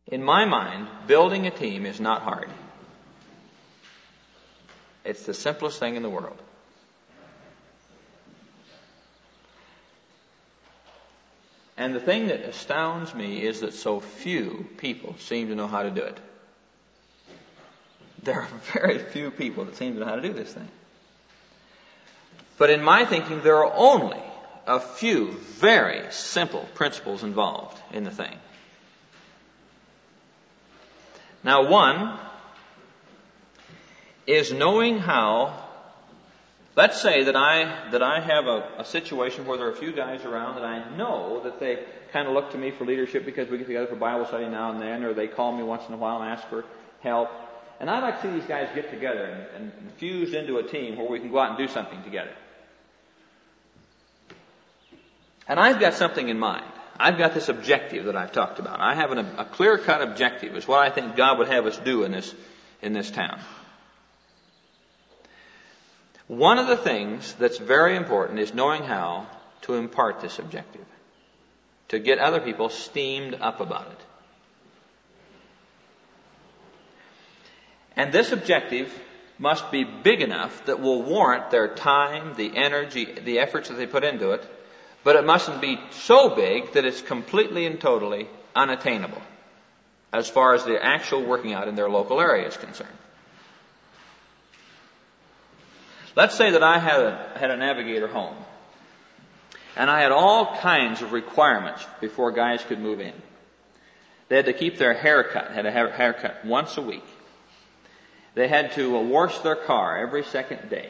In my mind, building a team is not hard. It's the simplest thing in the world. And the thing that astounds me is that so few people seem to know how to do it. There are very few people that seem to know how to do this thing. But in my thinking, there are only a few very simple principles involved in the thing. Now, one is knowing how. Let's say that I have a situation where there are a few guys around that I know that they kind of look to me for leadership because we get together for Bible study now and then, or they call me once in a while and ask for help. And I'd like to see these guys get together and fuse into a team where we can go out and do something together. And I've got something in mind. I've got this objective that I've talked about. I have a clear-cut objective. It's what I think God would have us do in this town. One of the things that's very important is knowing how to impart this objective, to get other people steamed up about it. And this objective must be big enough that will warrant their time, the energy, the efforts that they put into it, but it mustn't be so big that it's completely and totally unattainable as far as the actual working out in their local area is concerned. Let's say that I had a navigator home, and I had all kinds of requirements before guys could move in. They had to keep their hair cut, had to have a haircut once a week. They had to wash their car every second day.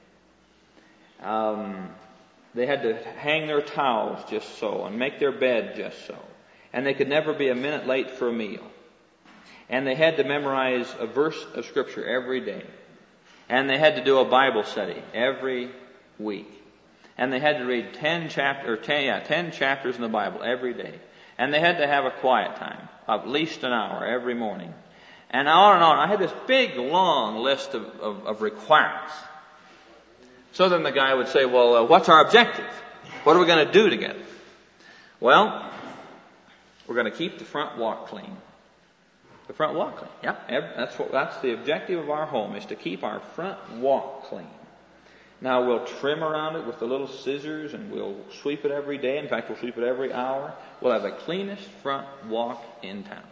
They had to hang their towels just so and make their bed just so. And they could never be a minute late for a meal. And they had to memorize a verse of Scripture every day. And they had to do a Bible study every week. And they had to read 10 chapters in the Bible every day. And they had to have a quiet time, at least an hour every morning. And on and on. I had this big, long list of requirements. So then the guy would say, well, what's our objective? What are we going to do together? Well, we're going to keep the front walk clean. The front walk clean. Yeah, that's the objective of our home, is to keep our front walk clean. Now we'll trim around it with the little scissors and we'll sweep it every day. In fact, we'll sweep it every hour. We'll have the cleanest front walk in town.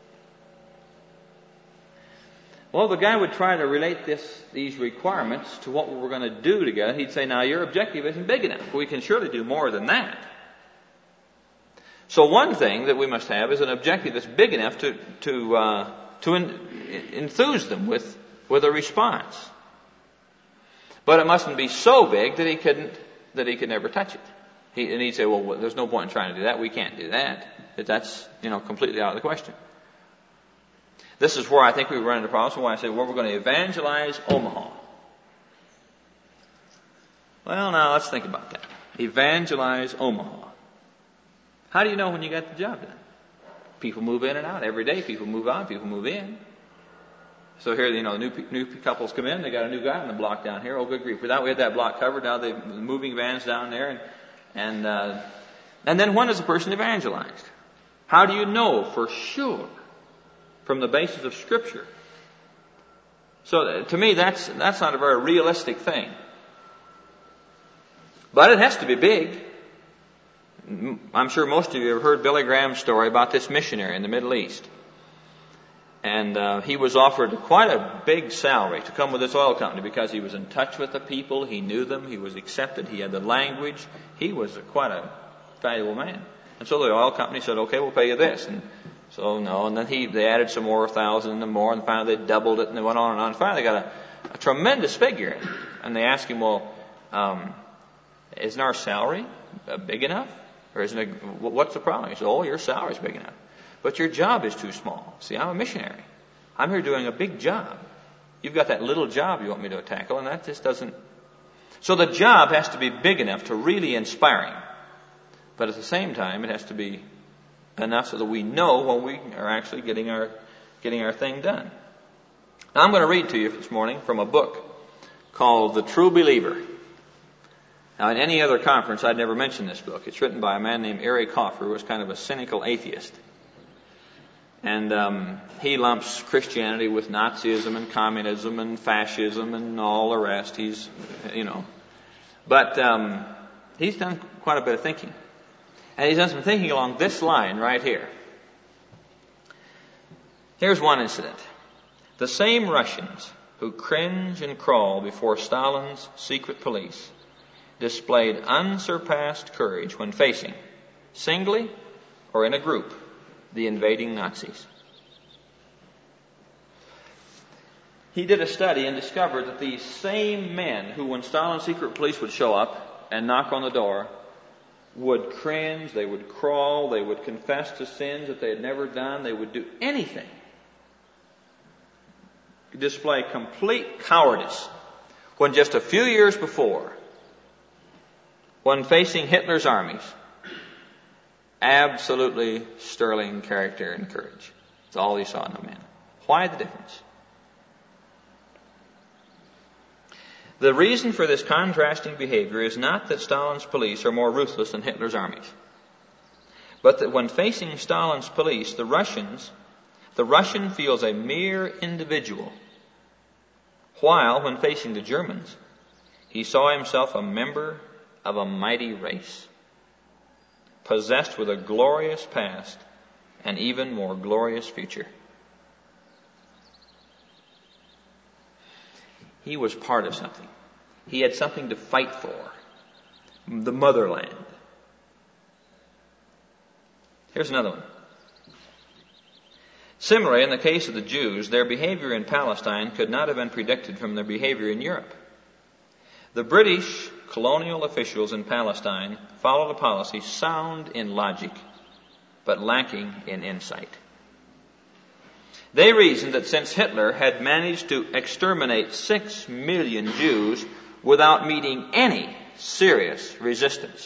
Well, the guy would try to relate these requirements to what we were going to do together. He'd say, now your objective isn't big enough. We can surely do more than that. So one thing that we must have is an objective that's big enough to enthuse them with a response. But it mustn't be so big that he could never touch it. And he'd say, well, there's no point in trying to do that. We can't do that. That's completely out of the question. This is where I think we run into problems. Why I say, well, we're going to evangelize Omaha. Well, now let's think about that. Evangelize Omaha. How do you know when you got the job done? People move in and out every day. People move out. People move in. So here, new couples come in. They got a new guy on the block down here. Oh, good grief! We had that block covered. Now the moving vans down there, and then when is a person evangelized? How do you know for sure? From the basis of Scripture. So to me, that's not a very realistic thing. But it has to be big. I'm sure most of you have heard Billy Graham's story about this missionary in the Middle East. And he was offered quite a big salary to come with this oil company because he was in touch with the people, he knew them, he was accepted, he had the language. He was quite a valuable man. And so the oil company said, okay, we'll pay you this. And so no, and then they added some more, 1,000 and more, and finally they doubled it, and they went on and on. And finally they got a tremendous figure. And they asked him, well, isn't our salary big enough? Or isn't it, what's the problem? He said, oh, your salary's big enough. But your job is too small. See, I'm a missionary. I'm here doing a big job. You've got that little job you want me to tackle, and that just doesn't. So the job has to be big enough to really inspire him. But at the same time, it has to be enough so that we know when we are actually getting our thing done. Now I'm going to read to you this morning from a book called The True Believer. Now in any other conference I'd never mention this book. It's written by a man named Eric Hoffer, who was kind of a cynical atheist. And he lumps Christianity with Nazism and communism and fascism and all the rest. But he's done quite a bit of thinking. And he's done some thinking along this line right here. Here's one incident. The same Russians who cringe and crawl before Stalin's secret police displayed unsurpassed courage when facing, singly or in a group, the invading Nazis. He did a study and discovered that these same men who, when Stalin's secret police would show up and knock on the door, would cringe, they would crawl, they would confess to sins that they had never done, they would do anything, display complete cowardice, when just a few years before, when facing Hitler's armies, absolutely sterling character and courage. That's all he saw in the men. Why the difference? The reason for this contrasting behavior is not that Stalin's police are more ruthless than Hitler's armies, but that when facing Stalin's police, the Russian feels a mere individual, while when facing the Germans, he saw himself a member of a mighty race, possessed with a glorious past and even more glorious future. He was part of something. He had something to fight for. The motherland. Here's another one. Similarly, in the case of the Jews, their behavior in Palestine could not have been predicted from their behavior in Europe. The British colonial officials in Palestine followed a policy sound in logic, but lacking in insight. They reasoned that since Hitler had managed to exterminate 6 million Jews without meeting any serious resistance,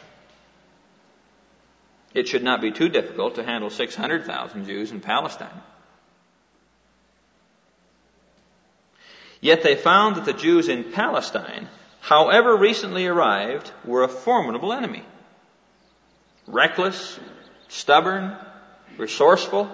it should not be too difficult to handle 600,000 Jews in Palestine. Yet they found that the Jews in Palestine, however recently arrived, were a formidable enemy. Reckless, stubborn, resourceful.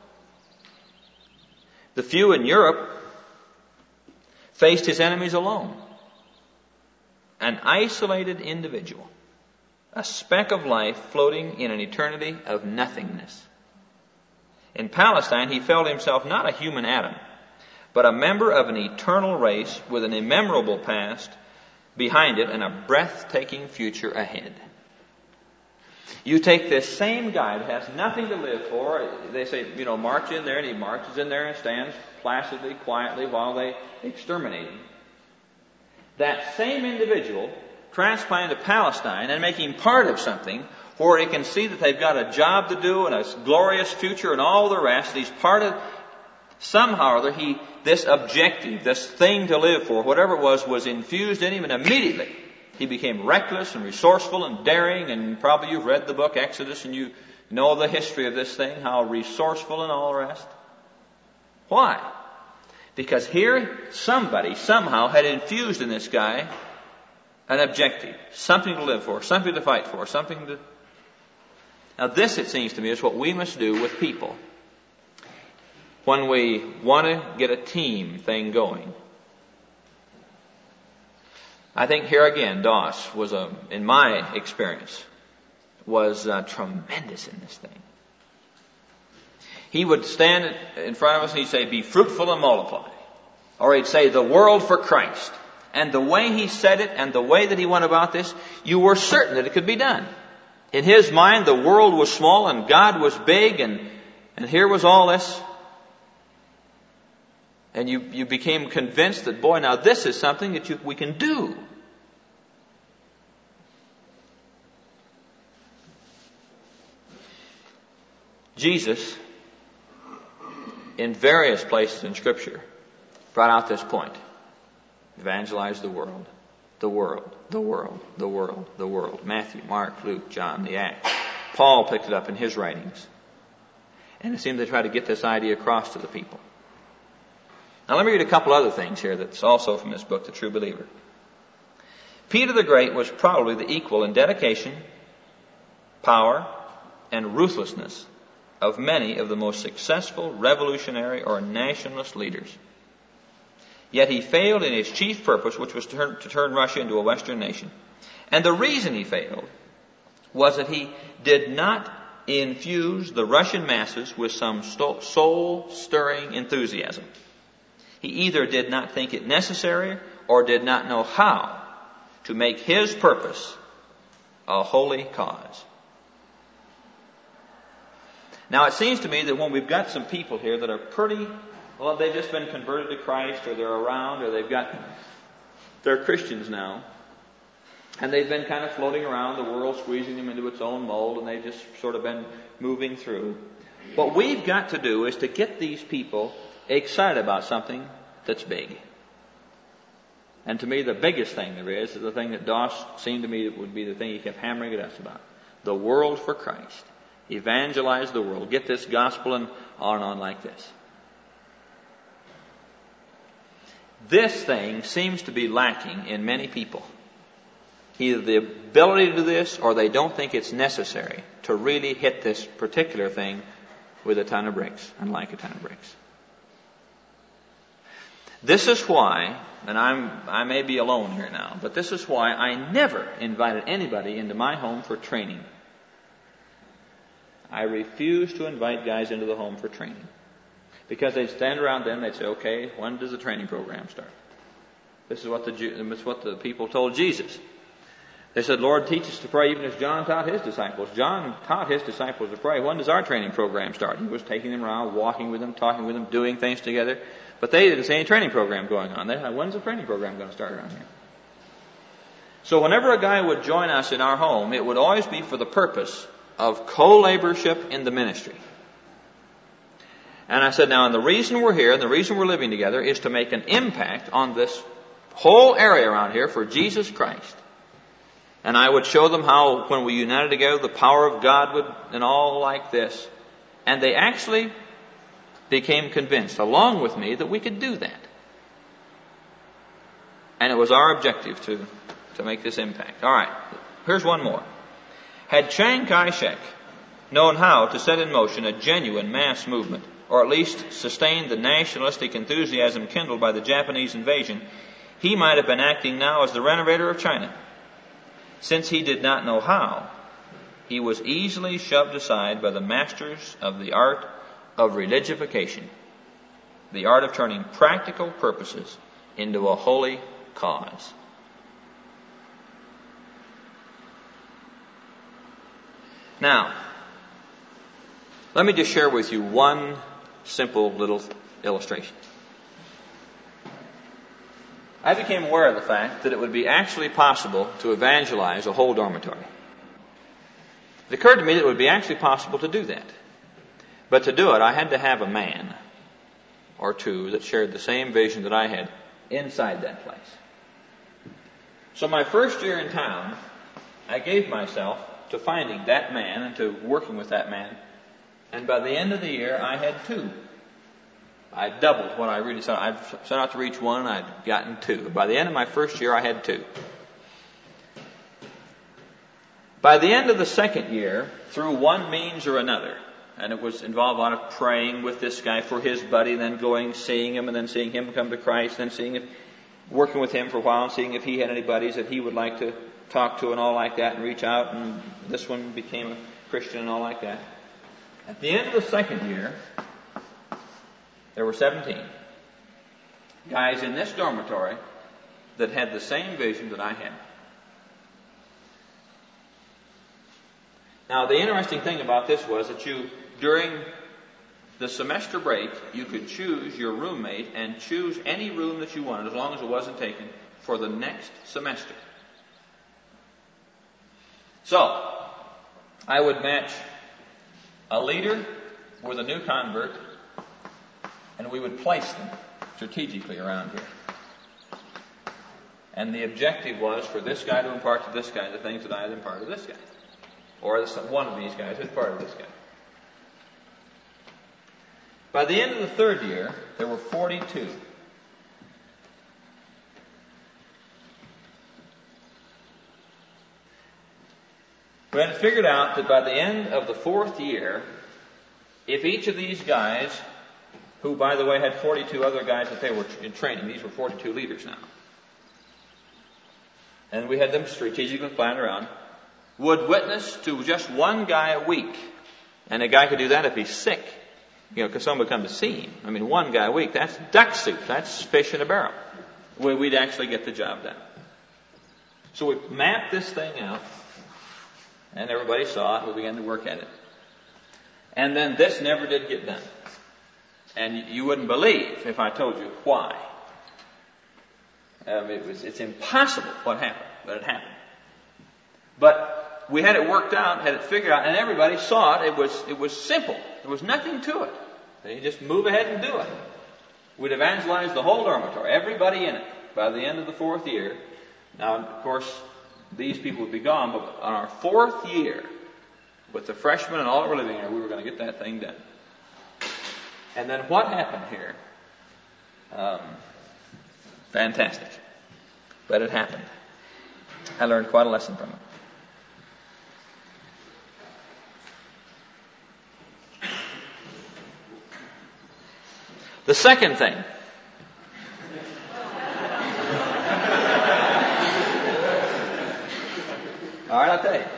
The few in Europe faced his enemies alone. An isolated individual. A speck of life floating in an eternity of nothingness. In Palestine, he felt himself not a human atom, but a member of an eternal race with an immemorable past behind it and a breathtaking future ahead. You take this same guy that has nothing to live for. They say, march in there, and he marches in there and stands placidly, quietly while they exterminate him. That same individual transplanted to Palestine and make him part of something where he can see that they've got a job to do and a glorious future and all the rest. He's part of, somehow or other, this objective, this thing to live for, whatever it was infused in him, and immediately he became reckless and resourceful and daring, and probably you've read the book Exodus and you know the history of this thing, how resourceful and all the rest. Why? Because here somebody somehow had infused in this guy an objective, something to live for, something to fight for, something to... Now this, it seems to me, is what we must do with people when we want to get a team thing going. I think here again, Doss was, in my experience, was tremendous in this thing. He would stand in front of us and he'd say, "Be fruitful and multiply." Or he'd say, "The world for Christ." And the way he said it and the way that he went about this, you were certain that it could be done. In his mind, the world was small and God was big, and here was all this. And you became convinced that, boy, now this is something that we can do. Jesus, in various places in Scripture, brought out this point. Evangelize the world. The world. The world. The world. The world. Matthew, Mark, Luke, John, the Acts. Paul picked it up in his writings. And it seemed to try to get this idea across to the people. Now let me read a couple other things here that's also from this book, The True Believer. Peter the Great was probably the equal in dedication, power, and ruthlessness of many of the most successful revolutionary or nationalist leaders. Yet he failed in his chief purpose, which was to turn Russia into a Western nation. And the reason he failed was that he did not infuse the Russian masses with some soul-stirring enthusiasm. He either did not think it necessary or did not know how to make his purpose a holy cause. Now, it seems to me that when we've got some people here that are they've just been converted to Christ, or they're around, or they're Christians now, and they've been kind of floating around, the world squeezing them into its own mold, and they've just sort of been moving through. What we've got to do is to get these people excited about something that's big. And to me, the biggest thing there is the thing that Doss seemed to me would be the thing he kept hammering at us about. The world for Christ. Evangelize the world. Get this gospel and on like this. This thing seems to be lacking in many people. Either the ability to do this, or they don't think it's necessary to really hit this particular thing with a ton of bricks, and like a ton of bricks. This is why, and I may be alone here now, but this is why I never invited anybody into my home for training. I refuse to invite guys into the home for training. Because they'd stand around them, they'd say, okay, when does the training program start? This is what the people told Jesus. They said, Lord, teach us to pray even as John taught his disciples. John taught his disciples to pray. When does our training program start? He was taking them around, walking with them, talking with them, doing things together. But they didn't see any training program going on. They said, when's the training program going to start around here? So whenever a guy would join us in our home, it would always be for the purpose of co-laborship in the ministry. And I said, now, and the reason we're here and the reason we're living together is to make an impact on this whole area around here for Jesus Christ. And I would show them how, when we united together, the power of God would, and all like this. And they actually became convinced, along with me, that we could do that. And it was our objective to make this impact. All right, here's one more. Had Chiang Kai-shek known how to set in motion a genuine mass movement, or at least sustain the nationalistic enthusiasm kindled by the Japanese invasion, he might have been acting now as the renovator of China. Since he did not know how, he was easily shoved aside by the masters of the art of religification, the art of turning practical purposes into a holy cause. Now, let me just share with you one simple little illustration. I became aware of the fact that it would be actually possible to evangelize a whole dormitory. It occurred to me that it would be actually possible to do that. But to do it, I had to have a man or two that shared the same vision that I had inside that place. So my first year in town, I gave myself to finding that man and to working with that man. And by the end of the year, I had two. I doubled what I really set. I'd set out to reach one, and I'd gotten two. By the end of my first year, I had two. By the end of the second year, through one means or another, and it was involved a lot of praying with this guy for his buddy, then going, seeing him, and then seeing him come to Christ, then working with him for a while, and seeing if he had any buddies that he would like to talk to and all like that, and reach out, and this one became a Christian and all like that. At the end of the second year, there were 17 guys in this dormitory that had the same vision that I had. Now, the interesting thing about this was that during the semester break, you could choose your roommate and choose any room that you wanted, as long as it wasn't taken, for the next semester. So, I would match a leader with a new convert, and we would place them strategically around here. And the objective was for this guy to impart to this guy the things that I had imparted to this guy. Or one of these guys is part of this guy. By the end of the third year, there were 42. We had figured out that by the end of the fourth year, if each of these guys, who, by the way, had 42 other guys that they were in training, these were 42 leaders now, and we had them strategically planned around, would witness to just one guy a week, and a guy could do that if he's sick, because someone would come to see him. I mean, one guy a week, that's duck soup, that's fish in a barrel. We'd actually get the job done. So we mapped this thing out, and everybody saw it. We began to work at it. And then this never did get done. And you wouldn't believe if I told you why. It's impossible what happened, but it happened. But we had it worked out, had it figured out, and everybody saw it. It was simple. There was nothing to it. You just move ahead and do it. We'd evangelized the whole dormitory, everybody in it, by the end of the 4th year. Now, of course, these people would be gone, but on our 4th year, with the freshmen and all that were living here, we were going to get that thing done. And then what happened here? Fantastic. But it happened. I learned quite a lesson from it. The second thing. All right, I'll tell you.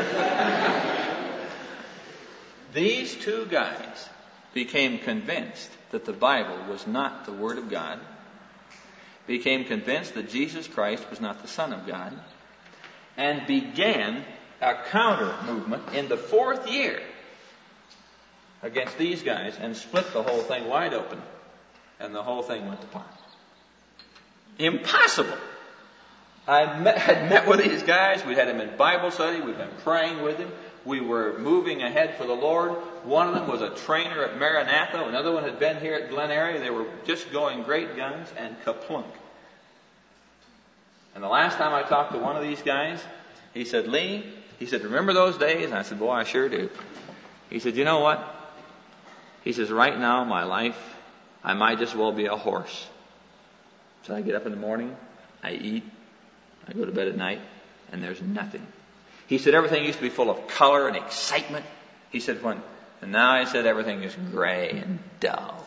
These two guys became convinced that the Bible was not the Word of God, became convinced that Jesus Christ was not the Son of God, and began a counter movement in the 4th year against these guys and split the whole thing wide open, and the whole thing went to pot. Impossible. I'd met with these guys. We'd had them in Bible study. We'd been praying with them. We were moving ahead for the Lord. One of them was a trainer at Maranatha. Another one had been here at Glen Eyrie. They were just going great guns, and kaplunk. And the last time I talked to one of these guys, he said, Lee, he said, remember those days? And I said, boy, I sure do. He said, you know what? He says, right now in my life, I might just well be a horse. So I get up in the morning, I eat, I go to bed at night, and there's nothing. He said everything used to be full of color and excitement. He said and now he said everything is gray and dull.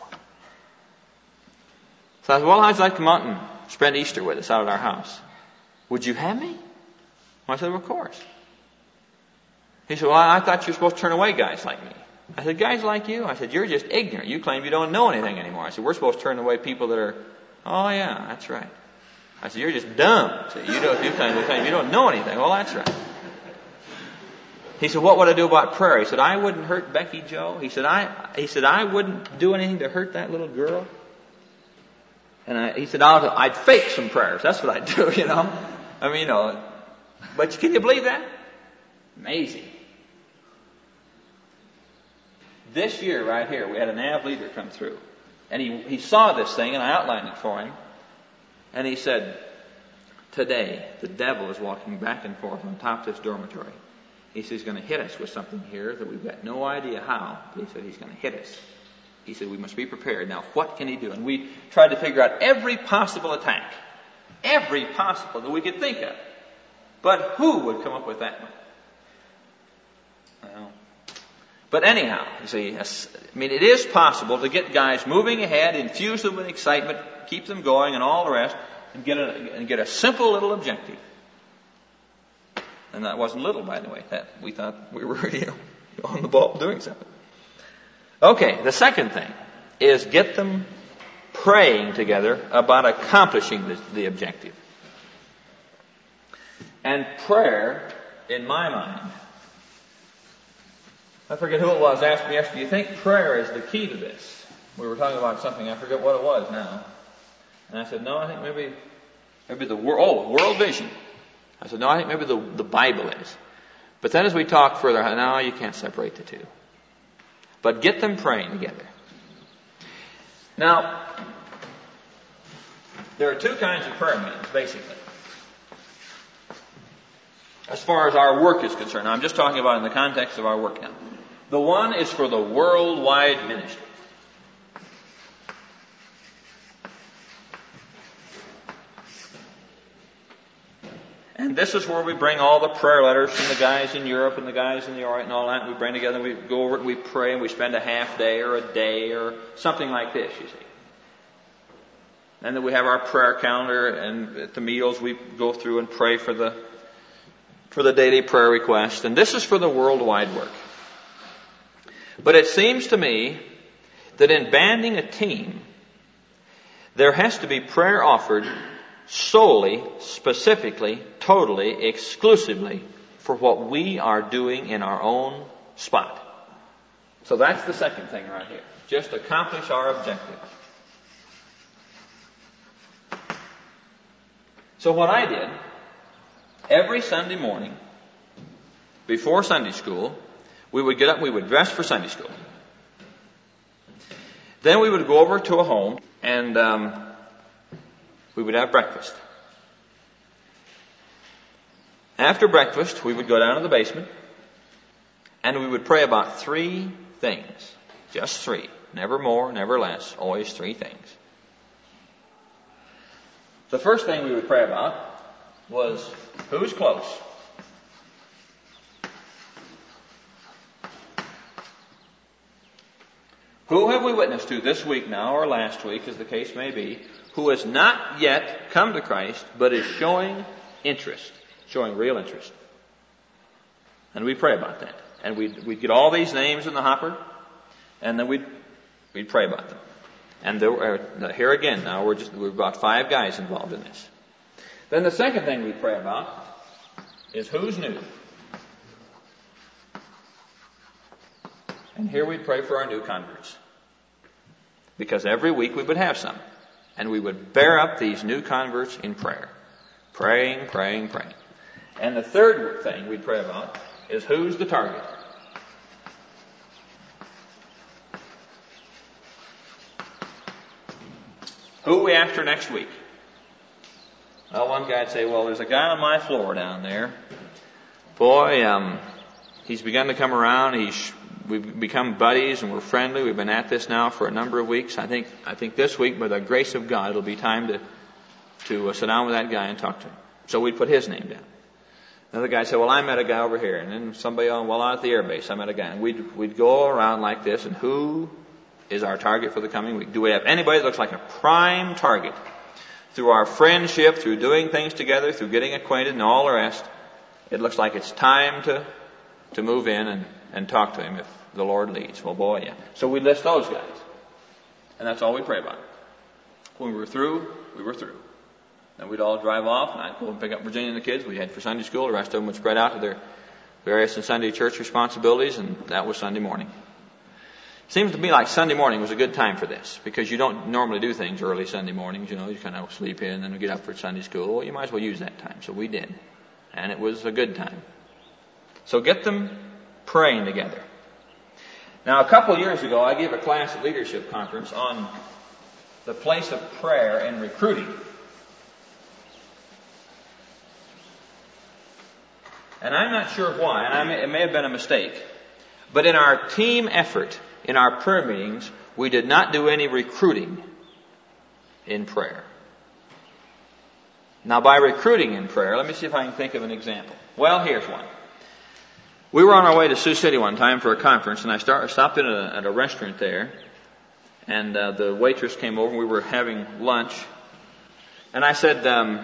So I said, well, I'd like to come out and spend Easter with us out at our house. Would you have me? Well, I said, well, of course. He said, well, I thought you were supposed to turn away guys like me. I said, guys like you? I said, you're just ignorant. You claim you don't know anything anymore. I said, we're supposed to turn away people that are, oh yeah, that's right. I said, you're just dumb. I said, you claim you don't know anything. Well, that's right. He said, what would I do about prayer? He said, I wouldn't hurt Becky Joe. He said, I wouldn't do anything to hurt that little girl. And he said, I'd fake some prayers. That's what I'd do, I mean, but can you believe that? Amazing. This year right here, we had an AV leader come through. And he saw this thing, and I outlined it for him. And he said, today, the devil is walking back and forth on top of this dormitory. He said he's going to hit us with something here that we've got no idea how. But he said he's going to hit us. He said we must be prepared. Now, what can he do? And we tried to figure out every possible attack. Every possible that we could think of. But who would come up with that one? Well, but anyhow, you see, it is possible to get guys moving ahead, infuse them with excitement, keep them going and all the rest, and get a simple little objective. And that wasn't little, by the way. That we thought we were on the ball doing something. Okay, the second thing is get them praying together about accomplishing the objective. And prayer, in my mind, I forget who it was asked me yesterday, do you think prayer is the key to this? We were talking about something, I forget what it was now. And I said, no, I think maybe the world vision. I said, no, I think maybe the Bible is. But then as we talked further, no, you can't separate the two. But get them praying together. Now, there are two kinds of prayer meetings, basically. As far as our work is concerned. Now, I'm just talking about in the context of our work now. The one is for the worldwide ministry. And And this is where we bring all the prayer letters from the guys in Europe and the guys in the Orient and all that. We bring together, we go over it, and we pray, and we spend a half day or a day or something like this, you see. And then we have our prayer calendar, and at the meals we go through and pray for the daily prayer request. And this is for the worldwide work. But it seems to me that in banding a team, there has to be prayer offered solely, specifically, totally, exclusively for what we are doing in our own spot. So that's the second thing right here. Just accomplish our objective. So what I did, every Sunday morning, before Sunday school, we would get up, we would dress for Sunday school. Then we would go over to a home and we would have breakfast. After breakfast, we would go down to the basement and we would pray about 3 things. Just 3. Never more, never less. Always 3 things. The first thing we would pray about was, who's close? Who have we witnessed to this week now, or last week, as the case may be, who has not yet come to Christ, but is showing interest, showing real interest? And we pray about that. And we'd get all these names in the hopper, and then we'd pray about them. And here again, now we're about 5 guys involved in this. Then the second thing we pray about is who's new. And here we pray for our new converts. Because every week we would have some. And we would bear up these new converts in prayer. Praying, praying, praying. And the third thing we pray about is who's the target. Who are we after next week? Well, one guy would say, well, there's a guy on my floor down there. Boy, he's begun to come around. We've become buddies and we're friendly. We've been at this now for a number of weeks. I think this week, by the grace of God, it'll be time to sit down with that guy and talk to him. So we'd put his name down. Another guy said, well, I met a guy over here. And then somebody out at the air base, I met a guy. And we'd go around like this, and who is our target for the coming week? Do we have anybody that looks like a prime target? Through our friendship, through doing things together, through getting acquainted and all the rest, it looks like it's time to move in and talk to him if the Lord leads. Well, boy, yeah. So we list those guys. And that's all we pray about. When we were through, we were through. Then we'd all drive off, and I'd go and pick up Virginia and the kids. We head for Sunday school. The rest of them would spread out to their various and Sunday church responsibilities, and that was Sunday morning. Seems to me like Sunday morning was a good time for this, because you don't normally do things early Sunday mornings. You kind of sleep in and then get up for Sunday school. Well, you might as well use that time. So we did. And it was a good time. So get them praying together. Now, a couple of years ago, I gave a class at Leadership Conference on the place of prayer in recruiting. And I'm not sure why, and it may have been a mistake, but in our team effort, in our prayer meetings, we did not do any recruiting in prayer. Now, by recruiting in prayer, let me see if I can think of an example. Well, here's one. We were on our way to Sioux City one time for a conference, and I stopped in at a restaurant there, and the waitress came over, and we were having lunch, and I said,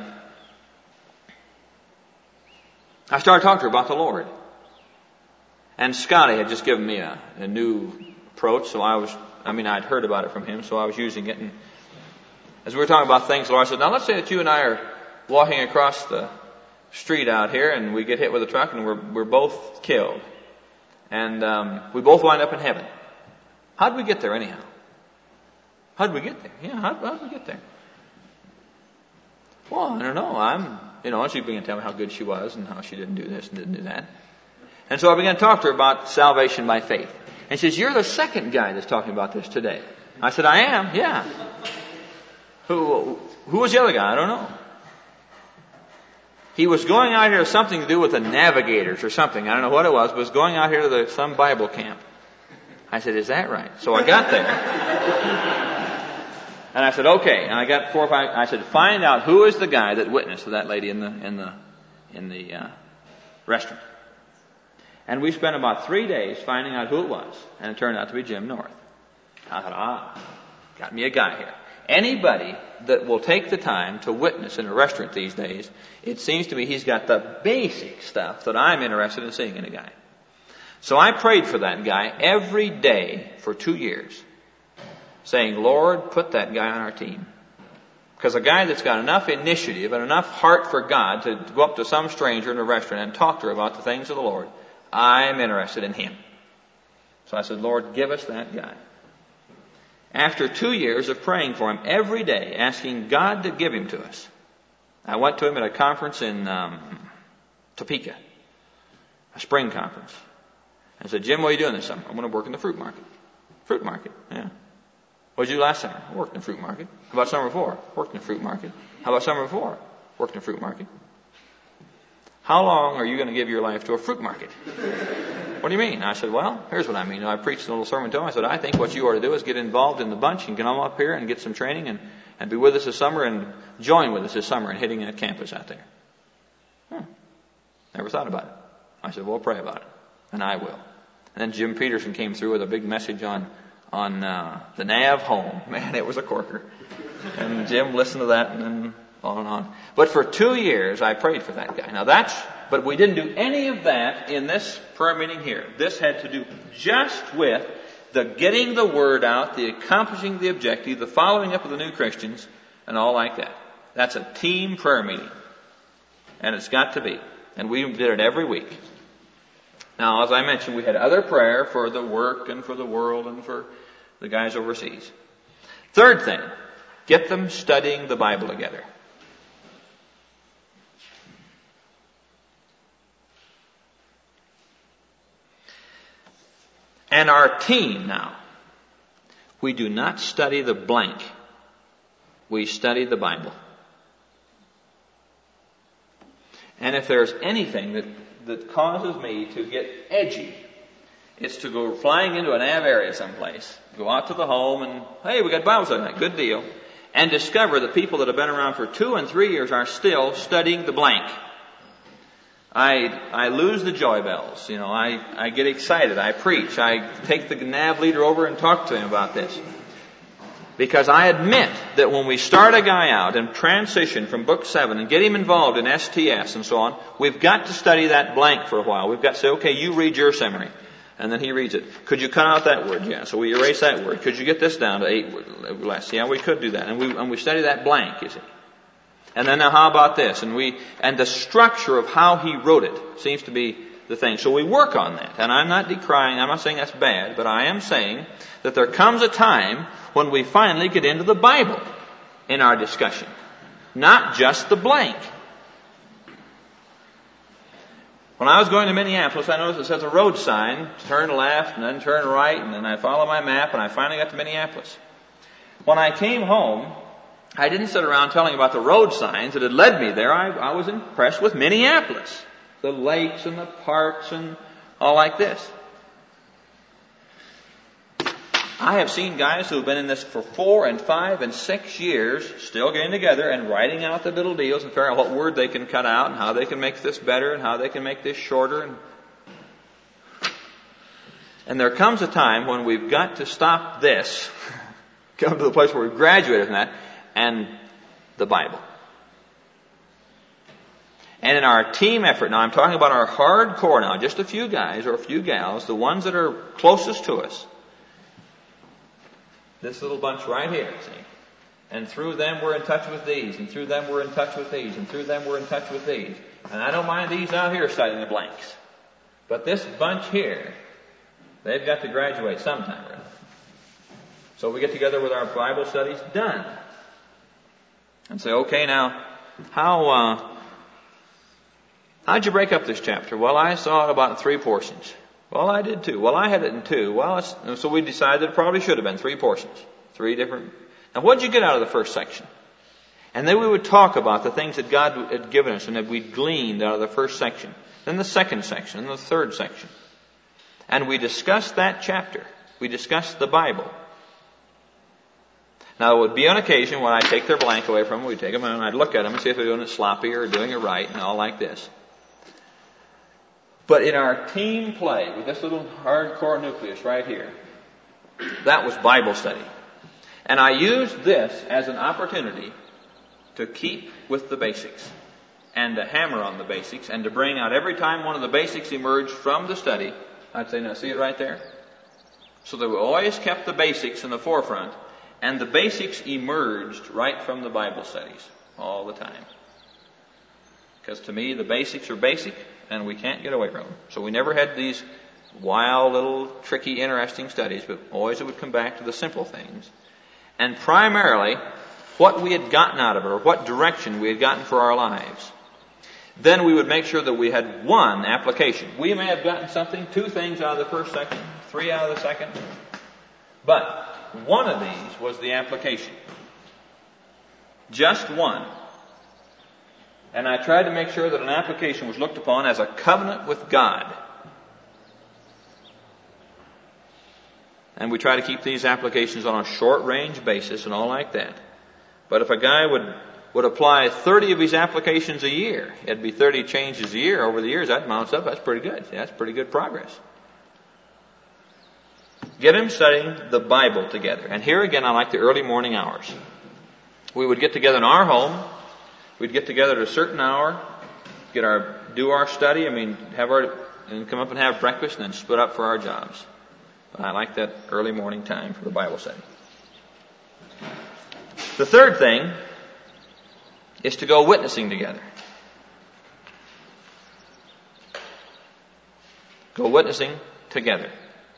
I started talking to her about the Lord. And Scotty had just given me a new approach, so I'd heard about it from him, so I was using it. And as we were talking about things, the Lord said, now let's say that you and I are walking across the street out here, and we get hit with a truck, and we're both killed. And we both wind up in heaven. How did we get there anyhow? How did we get there? Yeah, how did we get there? Well, I don't know. She began to tell me how good she was and how she didn't do this and didn't do that. And so I began to talk to her about salvation by faith. And she says, you're the second guy that's talking about this today. I said, I am, yeah. Who was the other guy? I don't know. He was going out here to something to do with the navigators or something. I don't know what it was, but was going out here to some Bible camp. I said, is that right? So I got there. And I said, okay. And I got 4 or 5. I said, find out who is the guy that witnessed to that lady in in the restaurant. And we spent about 3 days finding out who it was, and it turned out to be Jim North. I thought, got me a guy here. Anybody that will take the time to witness in a restaurant these days, it seems to me he's got the basic stuff that I'm interested in seeing in a guy. So I prayed for that guy every day for 2 years, saying, Lord, put that guy on our team. Because a guy that's got enough initiative and enough heart for God to go up to some stranger in a restaurant and talk to her about the things of the Lord, I'm interested in him. So I said, Lord, give us that guy. After 2 years of praying for him every day, asking God to give him to us, I went to him at a conference in Topeka, a spring conference. I said, Jim, what are you doing this summer? I'm going to work in the fruit market. Fruit market, yeah. What did you do last summer? I worked in the fruit market. How about summer before? Worked in the fruit market. How about summer before? Worked in the fruit market. How long are you going to give your life to a fruit market? What do you mean? I said, well, here's what I mean. I preached a little sermon to him. I said, I think what you ought to do is get involved in the bunch and come up here and get some training and be with us this summer and join with us this summer in hitting a campus out there. Never thought about it. I said, well, pray about it. And I will. And then Jim Peterson came through with a big message on the nav home. Man, it was a corker. And Jim listened to that and then on and on. But for 2 years, I prayed for that guy. Now but we didn't do any of that in this prayer meeting here. This had to do just with the getting the word out, the accomplishing the objective, the following up of the new Christians, and all like that. That's a team prayer meeting. And it's got to be. And we did it every week. Now, as I mentioned, we had other prayer for the work and for the world and for the guys overseas. Third thing, get them studying the Bible together. And our team now, we do not study the blank. We study the Bible. And if there's anything that causes me to get edgy, it's to go flying into an Av area someplace, go out to the home and, hey, we got Bible study tonight, good deal, and discover that people that have been around for 2 and 3 years are still studying the blank. I lose the joy bells. I get excited. I preach. I take the nav leader over and talk to him about this. Because I admit that when we start a guy out and transition from Book 7 and get him involved in STS and so on, we've got to study that blank for a while. We've got to say, okay, you read your summary. And then he reads it. Could you cut out that word? Yeah, so we erase that word. Could you get this down to 8 less? Yeah, we could do that. And we study that blank, you see. And then now how about this? And the structure of how he wrote it seems to be the thing. So we work on that. And I'm not decrying, I'm not saying that's bad, but I am saying that there comes a time when we finally get into the Bible in our discussion. Not just the blank. When I was going to Minneapolis, I noticed it says a road sign, turn left and then turn right, and then I follow my map and I finally got to Minneapolis. When I came home, I didn't sit around telling about the road signs that had led me there. I was impressed with Minneapolis. The lakes and the parks and all like this. I have seen guys who have been in this for 4 and 5 and 6 years, still getting together and writing out the little deals and figuring out what word they can cut out and how they can make this better and how they can make this shorter. And there comes a time when we've got to stop this, come to the place where we've graduated from that, and the Bible. And in our team effort, now I'm talking about our hardcore now, just a few guys or a few gals, the ones that are closest to us. This little bunch right here, see? And through them we're in touch with these, and through them we're in touch with these, and through them we're in touch with these. And I don't mind these out here studying the blanks. But this bunch here, they've got to graduate sometime, really. So we get together with our Bible studies, done. And say, okay, now, how'd you break up this chapter? Well, I saw it about in 3 portions. Well, I did too. Well, I had it in 2. Well, so we decided it probably should have been 3 portions. 3 different. Now, what'd you get out of the first section? And then we would talk about the things that God had given us and that we gleaned out of the first section. Then the second section, and the third section. And we discussed that chapter. We discussed the Bible. Now, it would be on occasion when I'd take their blank away from them, we'd take them and I'd look at them and see if they're doing it sloppy or doing it right and all like this. But in our team play, with this little hardcore nucleus right here, that was Bible study. And I used this as an opportunity to keep with the basics and to hammer on the basics and to bring out every time one of the basics emerged from the study, I'd say, now see it right there? So that we always kept the basics in the forefront, and the basics emerged right from the Bible studies all the time. Because to me, the basics are basic, and we can't get away from them. So we never had these wild, little, tricky, interesting studies, but always it would come back to the simple things. And primarily, what we had gotten out of it, or what direction we had gotten for our lives. Then we would make sure that we had one application. We may have gotten something, 2 things out of the first section, 3 out of the second, but one of these was the application. Just one. And I tried to make sure that an application was looked upon as a covenant with God. And we try to keep these applications on a short-range basis and all like that. But if a guy would apply 30 of his applications a year, it'd be 30 changes a year over the years. That mounts up. That's pretty good. That's pretty good progress. Get him studying the Bible together. And here again, I like the early morning hours. We would get together in our home. We'd get together at a certain hour, do our study. and come up and have breakfast, and then split up for our jobs. But I like that early morning time for the Bible study. The third thing is to go witnessing together. Go witnessing together.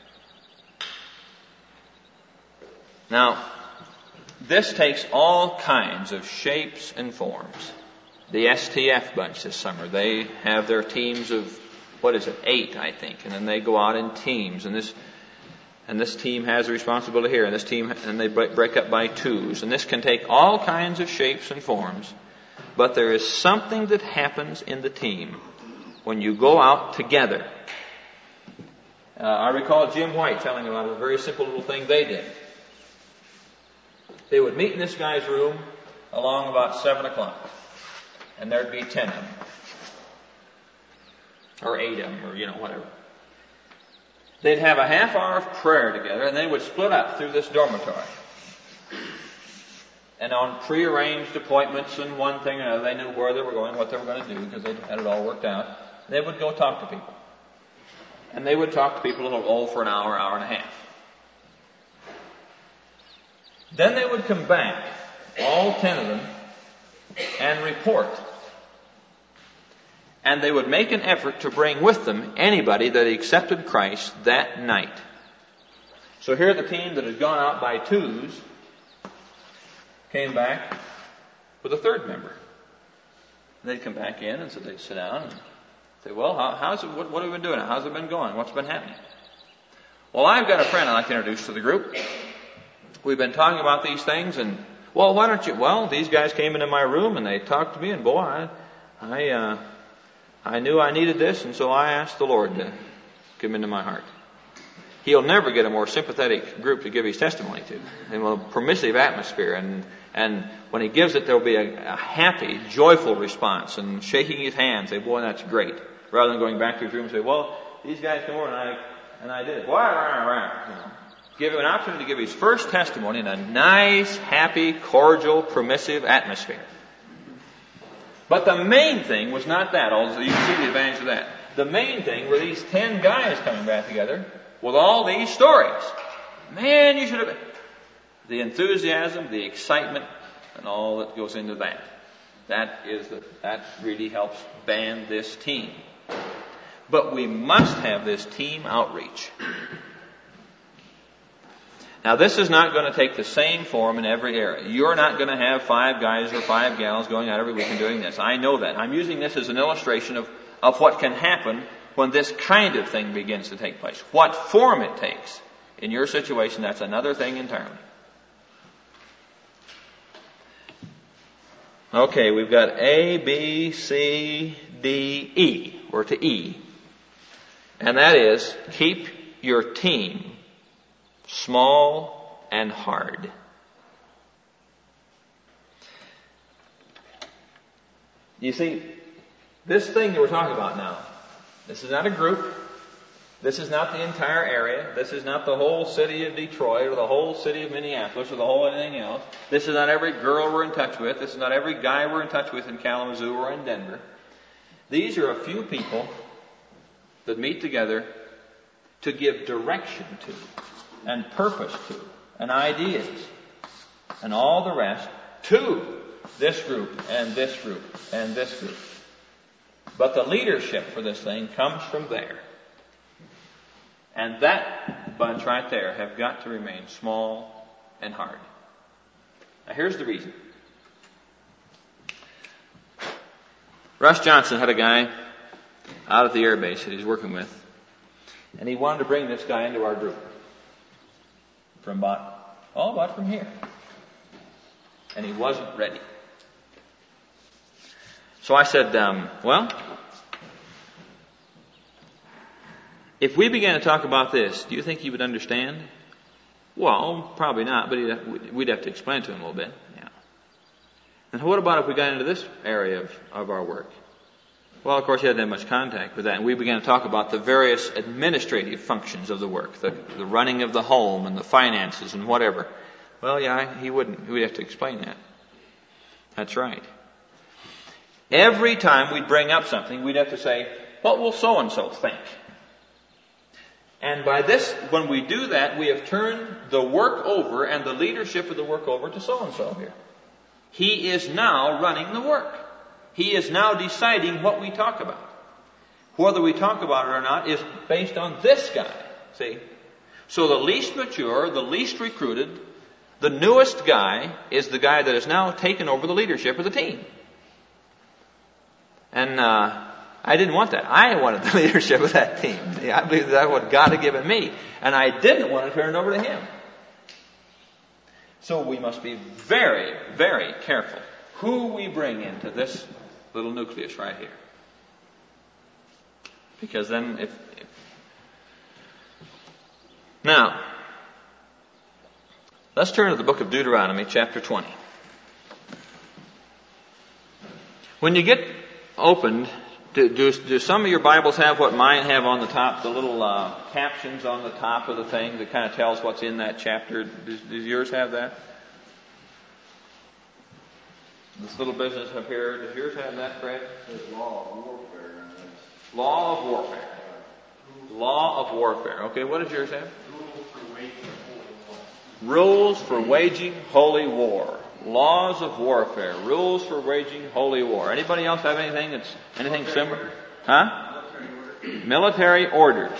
Now, this takes all kinds of shapes and forms. The STF bunch this summer, they have their teams of, 8, I think, and then they go out in teams, and this team has a responsibility here, and this team, and they break up by 2s, and this can take all kinds of shapes and forms. But there is something that happens in the team when you go out together. I recall Jim White telling about a very simple little thing they did. They would meet in this guy's room along about 7 o'clock. And there'd be 10 of them. Or 8 of them, or whatever. They'd have a half hour of prayer together, and they would split up through this dormitory. And on prearranged appointments and one thing or another, they knew where they were going, what they were going to do, because they had it all worked out. They would go talk to people. And they would talk to people for an hour, hour and a half. Then they would come back, all 10 of them, and report. And they would make an effort to bring with them anybody that accepted Christ that night. So here the team that had gone out by 2s came back with a 3rd member. And they'd come back in, and so they'd sit down and say, well, how's it? What have we been doing? How's it been going? What's been happening? Well, I've got a friend I'd like to introduce to the group. We've been talking about these things, and, well, why don't you? Well, these guys came into my room, and they talked to me, and boy, I knew I needed this, and so I asked the Lord to come into my heart. He'll never get a more sympathetic group to give his testimony to. In a permissive atmosphere, and when he gives it, there'll be a happy, joyful response, and shaking his hand, say, boy, that's great. Rather than going back to his room and say, well, these guys came over, and I did it. Give him an opportunity to give his first testimony in a nice, happy, cordial, permissive atmosphere. But the main thing was not that, although you can see the advantage of that. The main thing were these 10 guys coming back together with all these stories. Man, you should have been. The enthusiasm, the excitement, and all that goes into that. That really helps band this team. But we must have this team outreach. Now, this is not going to take the same form in every area. You're not going to have 5 guys or 5 gals going out every week and doing this. I know that. I'm using this as an illustration of what can happen when this kind of thing begins to take place. What form it takes in your situation, that's another thing entirely. Okay, we've got A, B, C, D, E. We're to E. And that is, keep your team small and hard. You see, this thing that we're talking about now, This is not a group. This is not the entire area. This is not the whole city of Detroit or the whole city of Minneapolis or the whole anything else. This is not every girl we're in touch with. This is not every guy we're in touch with in Kalamazoo or in Denver. These are a few people that meet together to give direction to and purpose to and ideas and all the rest to this group and this group and this group. But the leadership for this thing comes from there. And that bunch right there have got to remain small and hard. Now here's the reason. Russ Johnson had a guy out at the air base that he's working with, and he wanted to bring this guy into our group from about from here. And he wasn't ready. So I said, well, if we began to talk about this, do you think he would understand? Well, probably not, but we'd have to explain it to him a little bit. Yeah. And what about if we got into this area of our work? Well, of course, he hadn't had much contact with that. And we began to talk about the various administrative functions of the work, the running of the home and the finances and whatever. Well, yeah, he wouldn't. We'd have to explain that. That's right. Every time we'd bring up something, we'd have to say, what will so-and-so think? And by this, when we do that, we have turned the work over and the leadership of the work over to so-and-so here. He is now running the work. He is now deciding what we talk about. Whether we talk about it or not is based on this guy. See? So the least mature, the least recruited, the newest guy is the guy that has now taken over the leadership of the team. And I didn't want that. I wanted the leadership of that team. I believe that's what God had given me. And I didn't want to turn it over to him. So we must be very, very careful who we bring into this little nucleus right here. Because then Now, let's turn to the book of Deuteronomy, chapter 20. When you get opened, do some of your Bibles have what mine have on the top, the little captions on the top of the thing that kind of tells what's in that chapter? Does yours have that? This little business up here, does yours have that, Fred? There's law of warfare in this. Law of warfare. Law of warfare. Okay, what does yours have? Rules for waging holy war. Rules for waging holy war. Laws of warfare. Rules for waging holy war. Anybody else have anything that's anything similar? Huh? Military orders.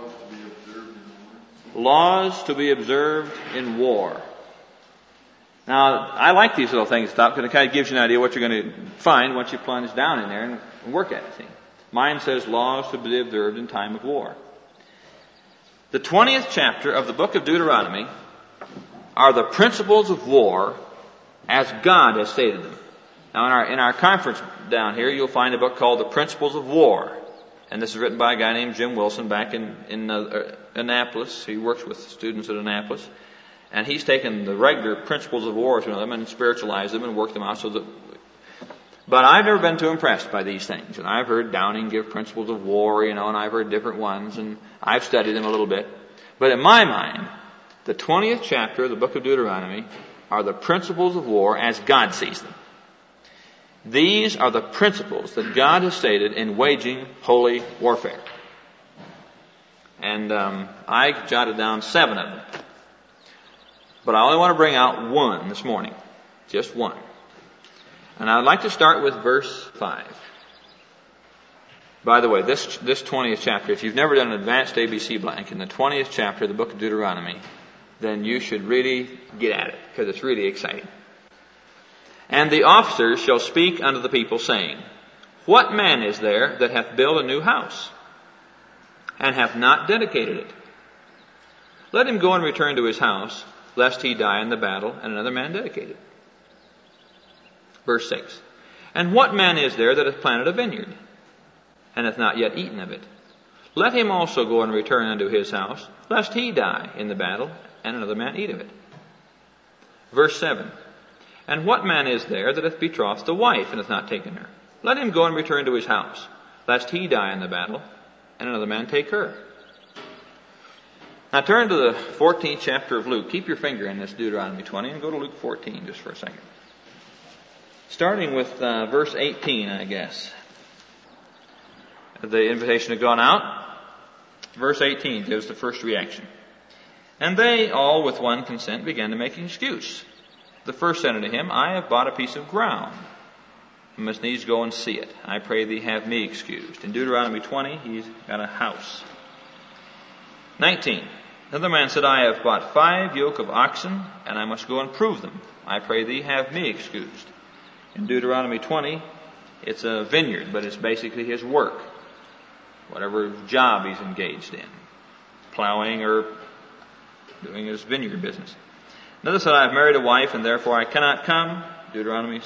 Laws to be observed in war. Now, I like these little things at the top because it kind of gives you an idea what you're going to find once you plunge down in there and work at it. See? Mine says laws to be observed in time of war. The 20th chapter of the book of Deuteronomy are the principles of war as God has stated them. Now, in our conference down here, you'll find a book called The Principles of War. And this is written by a guy named Jim Wilson back in Annapolis. He works with students at Annapolis. And he's taken the regular principles of war to them and spiritualized them and worked them out But I've never been too impressed by these things. And I've heard Downing give principles of war, and I've heard different ones, and I've studied them a little bit. But in my mind, the 20th chapter of the book of Deuteronomy are the principles of war as God sees them. These are the principles that God has stated in waging holy warfare. And I jotted down 7 of them. But I only want to bring out one this morning. Just one. And I'd like to start with verse 5. By the way, this 20th chapter, if you've never done an advanced ABC blank in the 20th chapter of the book of Deuteronomy, then you should really get at it, because it's really exciting. And the officers shall speak unto the people, saying, What man is there that hath built a new house, and hath not dedicated it? Let him go and return to his house, lest he die in the battle, and another man dedicate it. Verse 6. And what man is there that hath planted a vineyard, and hath not yet eaten of it? Let him also go and return unto his house, lest he die in the battle, and another man eat of it. Verse 7. And what man is there that hath betrothed a wife, and hath not taken her? Let him go and return to his house, lest he die in the battle, and another man take her. Now turn to the 14th chapter of Luke. Keep your finger in this Deuteronomy 20 and go to Luke 14 just for a second. Starting with verse 18, I guess. The invitation had gone out. Verse 18 gives the first reaction. And they all with one consent began to make an excuse. The first said unto him, I have bought a piece of ground. You must needs go and see it. I pray thee have me excused. In Deuteronomy 20, he's got a house. 19. Another man said, I have bought 5 yoke of oxen, and I must go and prove them. I pray thee have me excused. In Deuteronomy 20, it's a vineyard, but it's basically his work. Whatever job he's engaged in. Plowing or doing his vineyard business. Another said, I have married a wife, and therefore I cannot come. Deuteronomy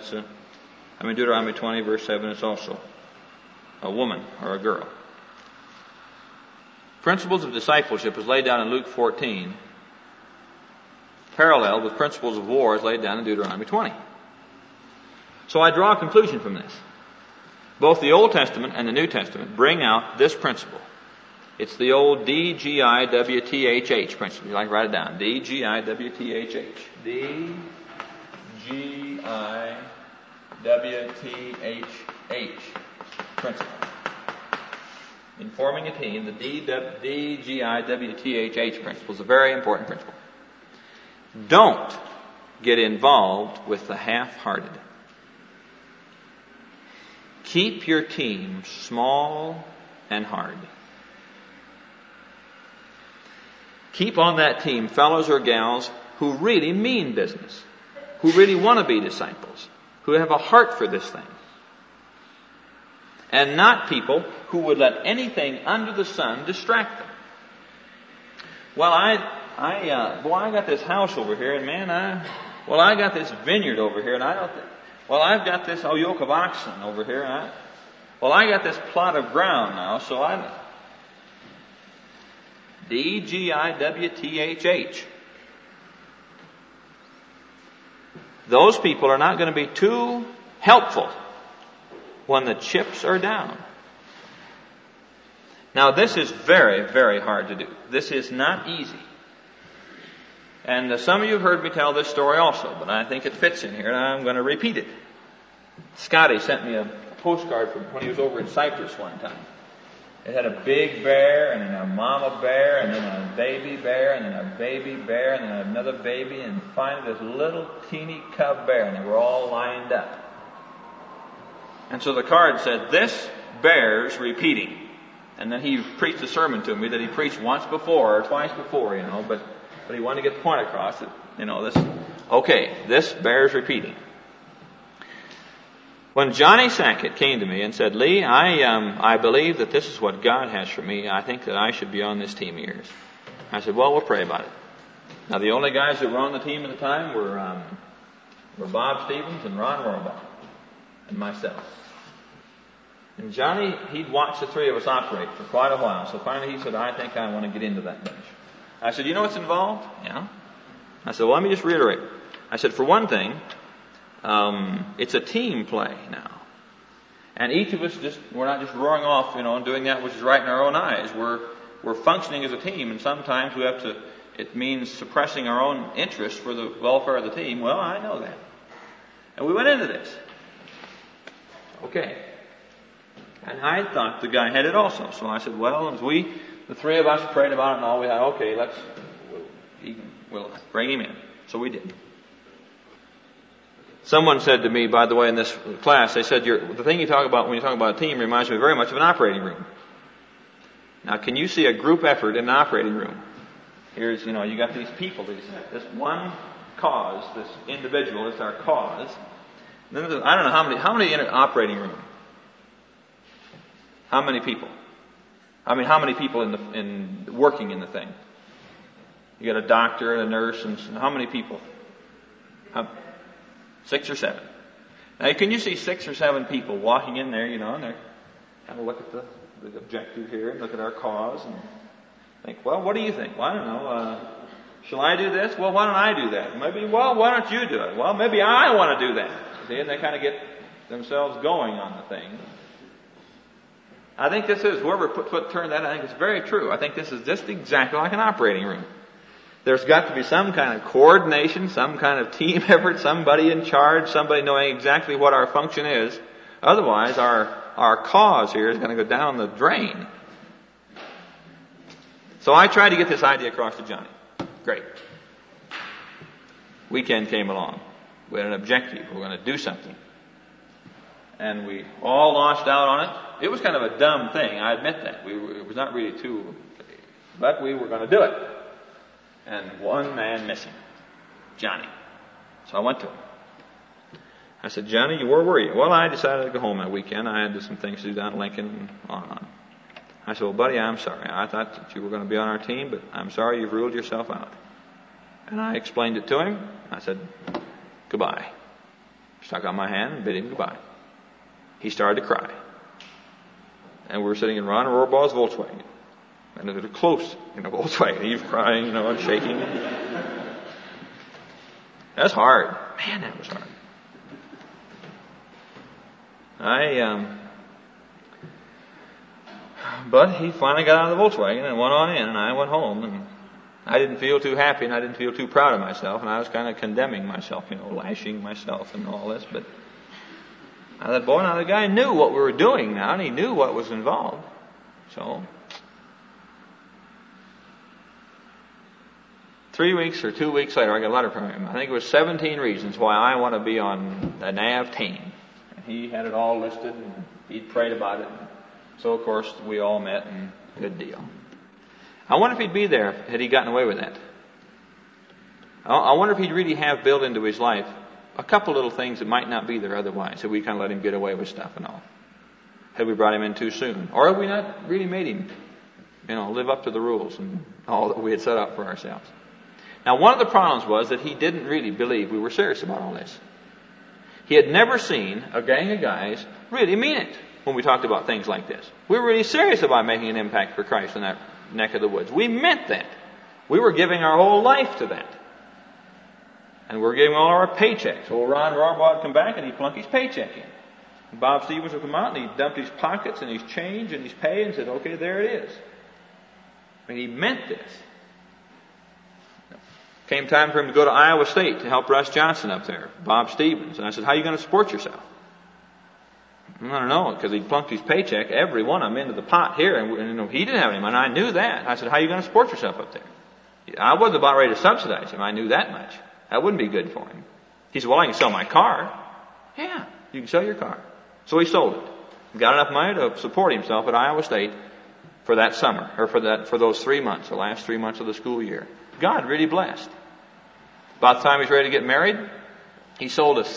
20, verse 7, it's also a woman or a girl. Principles of discipleship is laid down in Luke 14, paralleled with principles of war is laid down in Deuteronomy 20. So I draw a conclusion from this. Both the Old Testament and the New Testament bring out this principle. It's the old D-G-I-W-T-H-H principle. You like to write it down. D-G-I-W-T-H-H. D-G-I-W-T-H-H principle. In forming a team, the D-G-I-W-T-H-H principle is a very important principle. Don't get involved with the half-hearted. Keep your team small and hard. Keep on that team fellows or gals who really mean business, who really want to be disciples, who have a heart for this thing. And not people who would let anything under the sun distract them. Well, I got this house over here, and man, I got this vineyard over here, and I've got this yoke of oxen over here, and I got this plot of ground now, so D-G-I-W-T-H-H. Those people are not going to be too helpful when the chips are down. Now, this is very, very hard to do. This is not easy. And some of you have heard me tell this story also, but I think it fits in here, and I'm going to repeat it. Scotty sent me a postcard from when he was over in Cyprus one time. It had a big bear, and then a mama bear, and then a baby bear, and then a baby bear, and then another baby, and finally this little teeny cub bear, and they were all lined up. And so the card said, this bears repeating. And then he preached a sermon to me that he preached once before, or twice before, but he wanted to get the point across that, this bears repeating. When Johnny Sackett came to me and said, Lee, I believe that this is what God has for me. I think that I should be on this team of yours. I said, well, we'll pray about it. Now, the only guys that were on the team at the time were Bob Stevens and Ron Rohrbaugh and myself. And Johnny, he'd watched the three of us operate for quite a while. So finally he said, I think I want to get into that bunch. I said, you know what's involved? Yeah. I said, well, let me just reiterate. I said, for one thing, it's a team play now. And each of us we're not just roaring off, and doing that which is right in our own eyes. We're functioning as a team, and sometimes it means suppressing our own interests for the welfare of the team. Well, I know that. And we went into this. Okay. And I thought the guy had it also. So I said, well, as the three of us prayed about it and all, we had, okay, we'll bring him in. So we did. Someone said to me, by the way, in this class, they said, the thing you talk about when you talk about a team reminds me very much of an operating room. Now, can you see a group effort in an operating room? Here's, you got these people, this one cause, this individual is our cause. And then I don't know how many in an operating room? How many people? How many people in working in the thing? You got a doctor and a nurse, and how many people? 6 or 7. Now, can you see 6 or 7 people walking in there, and they're kind of look at the objective here and look at our cause and think, well, what do you think? Well, I don't know. Shall I do this? Well, why don't I do that? Maybe, well, why don't you do it? Well, maybe I want to do that. See, and they kind of get themselves going on the thing. I think this is, whoever turned that, I think it's very true. I think this is just exactly like an operating room. There's got to be some kind of coordination, some kind of team effort, somebody in charge, somebody knowing exactly what our function is. Otherwise, our cause here is going to go down the drain. So I tried to get this idea across to Johnny. Great. Weekend came along. We had an objective. We were going to do something. And we all launched out on it. It was kind of a dumb thing. I admit that. It was not really too, but we were going to do it. And one man missing. Johnny. So I went to him. I said, Johnny, where were you? Well, I decided to go home that weekend. I had some things to do down in Lincoln and on. I said, well, buddy, I'm sorry. I thought that you were going to be on our team, but I'm sorry you've ruled yourself out. And I explained it to him. I said, goodbye. Stuck out my hand and bid him goodbye. He started to cry. And we were sitting in Ron Rohrbaugh's Volkswagen. And it was close in a Volkswagen. He was crying, and shaking. That's hard. Man, that was hard. But he finally got out of the Volkswagen and went on in, and I went home, and I didn't feel too happy, and I didn't feel too proud of myself, and I was kind of condemning myself, lashing myself and all this, but I thought, boy, now the guy knew what we were doing now, and he knew what was involved. So 3 weeks or 2 weeks later, I got a letter from him. I think it was 17 reasons why I want to be on the NAV team. And he had it all listed, and he'd prayed about it. So, of course, we all met, and good deal. I wonder if he'd be there had he gotten away with that. I wonder if he'd really have built into his life a couple little things that might not be there otherwise, had we kind of let him get away with stuff and all. Had we brought him in too soon. Or had we not really made him, live up to the rules and all that we had set up for ourselves. Now, one of the problems was that he didn't really believe we were serious about all this. He had never seen a gang of guys really mean it when we talked about things like this. We were really serious about making an impact for Christ in that neck of the woods. We meant that. We were giving our whole life to that. And we're giving all our paychecks. Well, Ron Rohrbaught would come back and he'd plunk his paycheck in. And Bob Stevens would come out and he'd dump his pockets and his change and his pay and said, okay, there it is. I mean, he meant this. Came time for him to go to Iowa State to help Russ Johnson up there, Bob Stevens. And I said, how are you going to support yourself? I don't know, because he plunked his paycheck, every one of them, into the pot here. And he didn't have any money. I knew that. I said, how are you going to support yourself up there? I wasn't about ready to subsidize him. I knew that much. That wouldn't be good for him. He said, well, I can sell my car. Yeah, you can sell your car. So he sold it. Got enough money to support himself at Iowa State for that summer, or for those 3 months, the last 3 months of the school year. God really blessed. About the time he was ready to get married, he sold a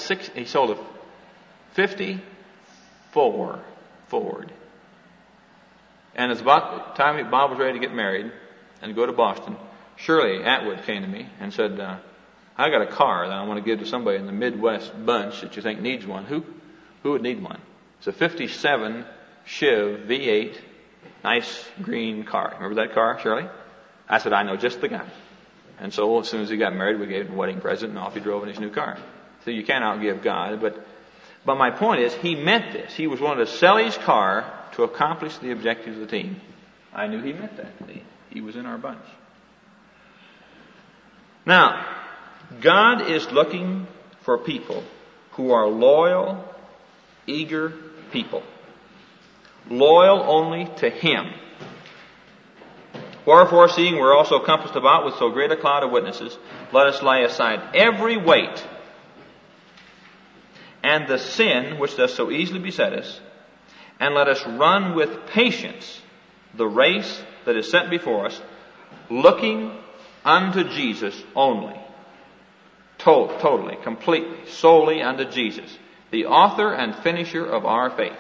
54 Ford. And it's about the time Bob was ready to get married and go to Boston, Shirley Atwood came to me and said, I got a car that I want to give to somebody in the Midwest bunch that you think needs one. Who would need one? It's a 57 Chev V8, nice green car. Remember that car, Shirley? I said, I know just the guy. And so as soon as he got married, we gave him a wedding present, and off he drove in his new car. So you can't outgive God. But my point is, he meant this. He was willing to sell his car to accomplish the objectives of the team. I knew he meant that. He was in our bunch. Now, God is looking for people who are loyal, eager people. Loyal only to Him. Wherefore, seeing we're also compassed about with so great a cloud of witnesses, let us lay aside every weight and the sin which does so easily beset us, and let us run with patience the race that is set before us, looking unto Jesus only. Totally, completely, solely unto Jesus, the author and finisher of our faith.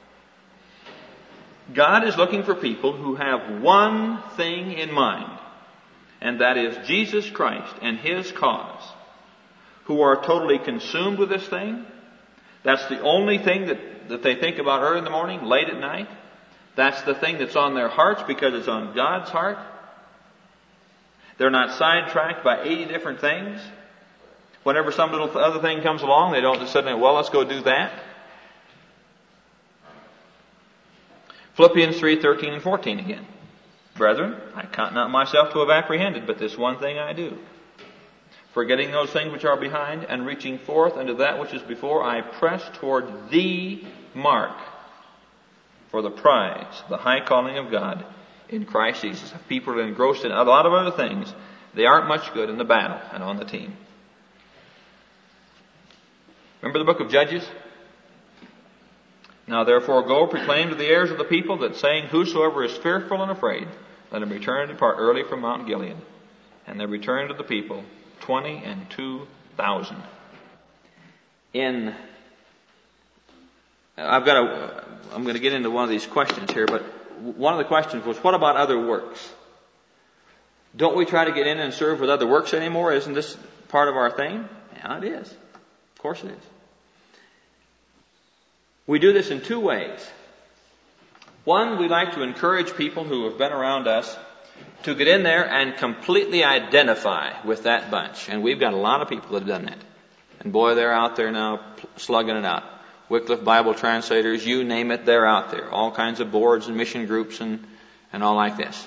God is looking for people who have one thing in mind, and that is Jesus Christ and His cause, who are totally consumed with this thing. That's the only thing that they think about early in the morning, late at night. That's the thing that's on their hearts because it's on God's heart. They're not sidetracked by 80 different things. Whenever some little other thing comes along, they don't just suddenly, well, let's go do that. Philippians 3:13 and 14 again. Brethren, I count not myself to have apprehended, but this one thing I do. Forgetting those things which are behind, and reaching forth unto that which is before, I press toward the mark for the prize, the high calling of God in Christ Jesus. If people are engrossed in a lot of other things, they aren't much good in the battle and on the team. Remember the book of Judges? Now therefore go, proclaim to the heirs of the people that saying, whosoever is fearful and afraid, let him return and depart early from Mount Gilead. And they returned to the people 22,000. I'm going to get into one of these questions here, but one of the questions was, what about other works? Don't we try to get in and serve with other works anymore? Isn't this part of our thing? Yeah, it is. Of course it is. We do this in two ways. One, we like to encourage people who have been around us to get in there and completely identify with that bunch. And we've got a lot of people that have done that. And boy, they're out there now slugging it out. Wycliffe Bible translators, you name it, they're out there. All kinds of boards and mission groups and all like this.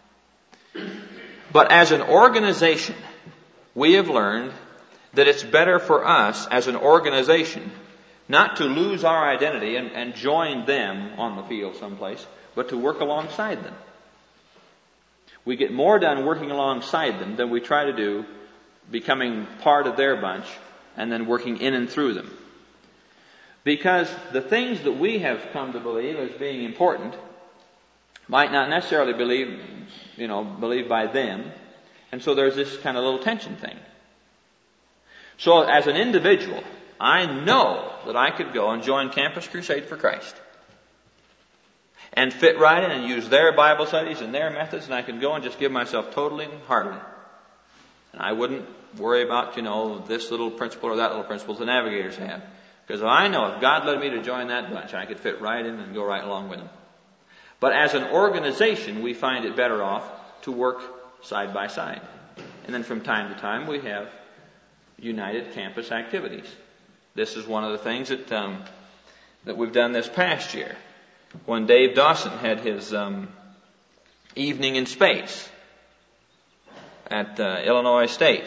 But as an organization, we have learned that it's better for us as an organization not to lose our identity and join them on the field someplace, but to work alongside them. We get more done working alongside them than we try to do becoming part of their bunch and then working in and through them. Because the things that we have come to believe as being important might not necessarily believed by them. And so there's this kind of little tension thing. So as an individual, I know that I could go and join Campus Crusade for Christ and fit right in and use their Bible studies and their methods, and I could go and just give myself totally and heartily. And I wouldn't worry about, this little principle or that little principle the navigators have. Because I know if God led me to join that bunch, I could fit right in and go right along with them. But as an organization, we find it better off to work side by side. And then from time to time, we have united campus activities. This is one of the things that we've done this past year. When Dave Dawson had his evening in space at Illinois State,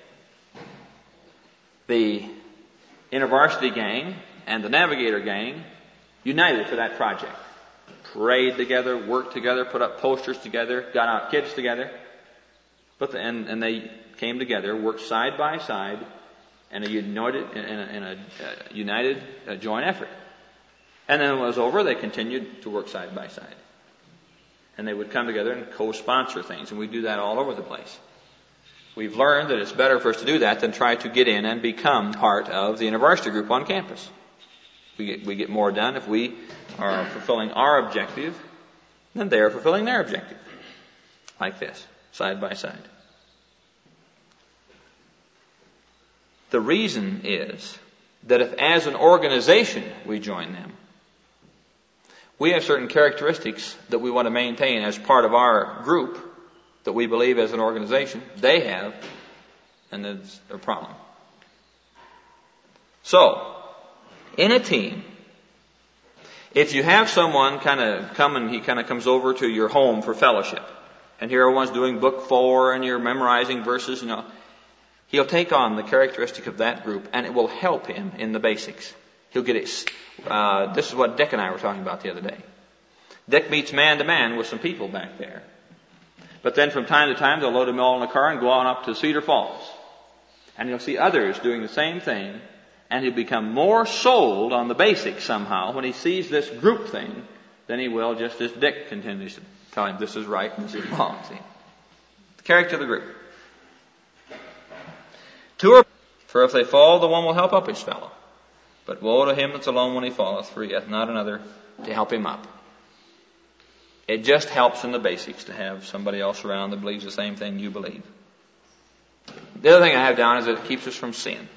the InterVarsity gang and the Navigator gang united for that project. Prayed together, worked together, put up posters together, got out kids together. And they came together, worked side by side in a united joint effort. And then when it was over, they continued to work side by side. And they would come together and co-sponsor things. And we do that all over the place. We've learned that it's better for us to do that than try to get in and become part of the InterVarsity group on campus. We get more done if we are fulfilling our objective than they are fulfilling their objective. Like this, side by side. The reason is that if as an organization we join them, we have certain characteristics that we want to maintain as part of our group that we believe as an organization they have, and it's a problem. So, in a team, if you have someone kind of come and he kind of comes over to your home for fellowship, and here everyone's doing book 4 and you're memorizing verses, he'll take on the characteristic of that group and it will help him in the basics. He'll get it. This is what Dick and I were talking about the other day. Dick meets man to man with some people back there. But then from time to time they'll load them all in a car and go on up to Cedar Falls. And you'll see others doing the same thing, and he'll become more sold on the basics somehow when he sees this group thing than he will just as Dick continues to tell him this is right and this is wrong. See? The character of the group. 2 for if they fall, the one will help up his fellow. But woe to him that's alone when he falleth, for he hath not another to help him up. It just helps in the basics to have somebody else around that believes the same thing you believe. The other thing I have down is that it keeps us from sin.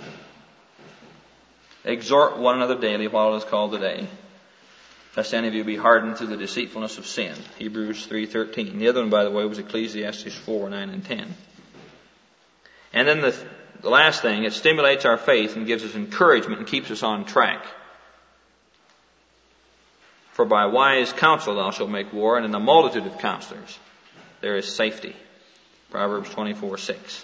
Exhort one another daily while it is called today, lest any of you be hardened through the deceitfulness of sin. Hebrews 3:13. The other one, by the way, was Ecclesiastes 4:9 and 10. And then the last thing, it stimulates our faith and gives us encouragement and keeps us on track. For by wise counsel thou shalt make war, and in a multitude of counselors there is safety. Proverbs 24:6.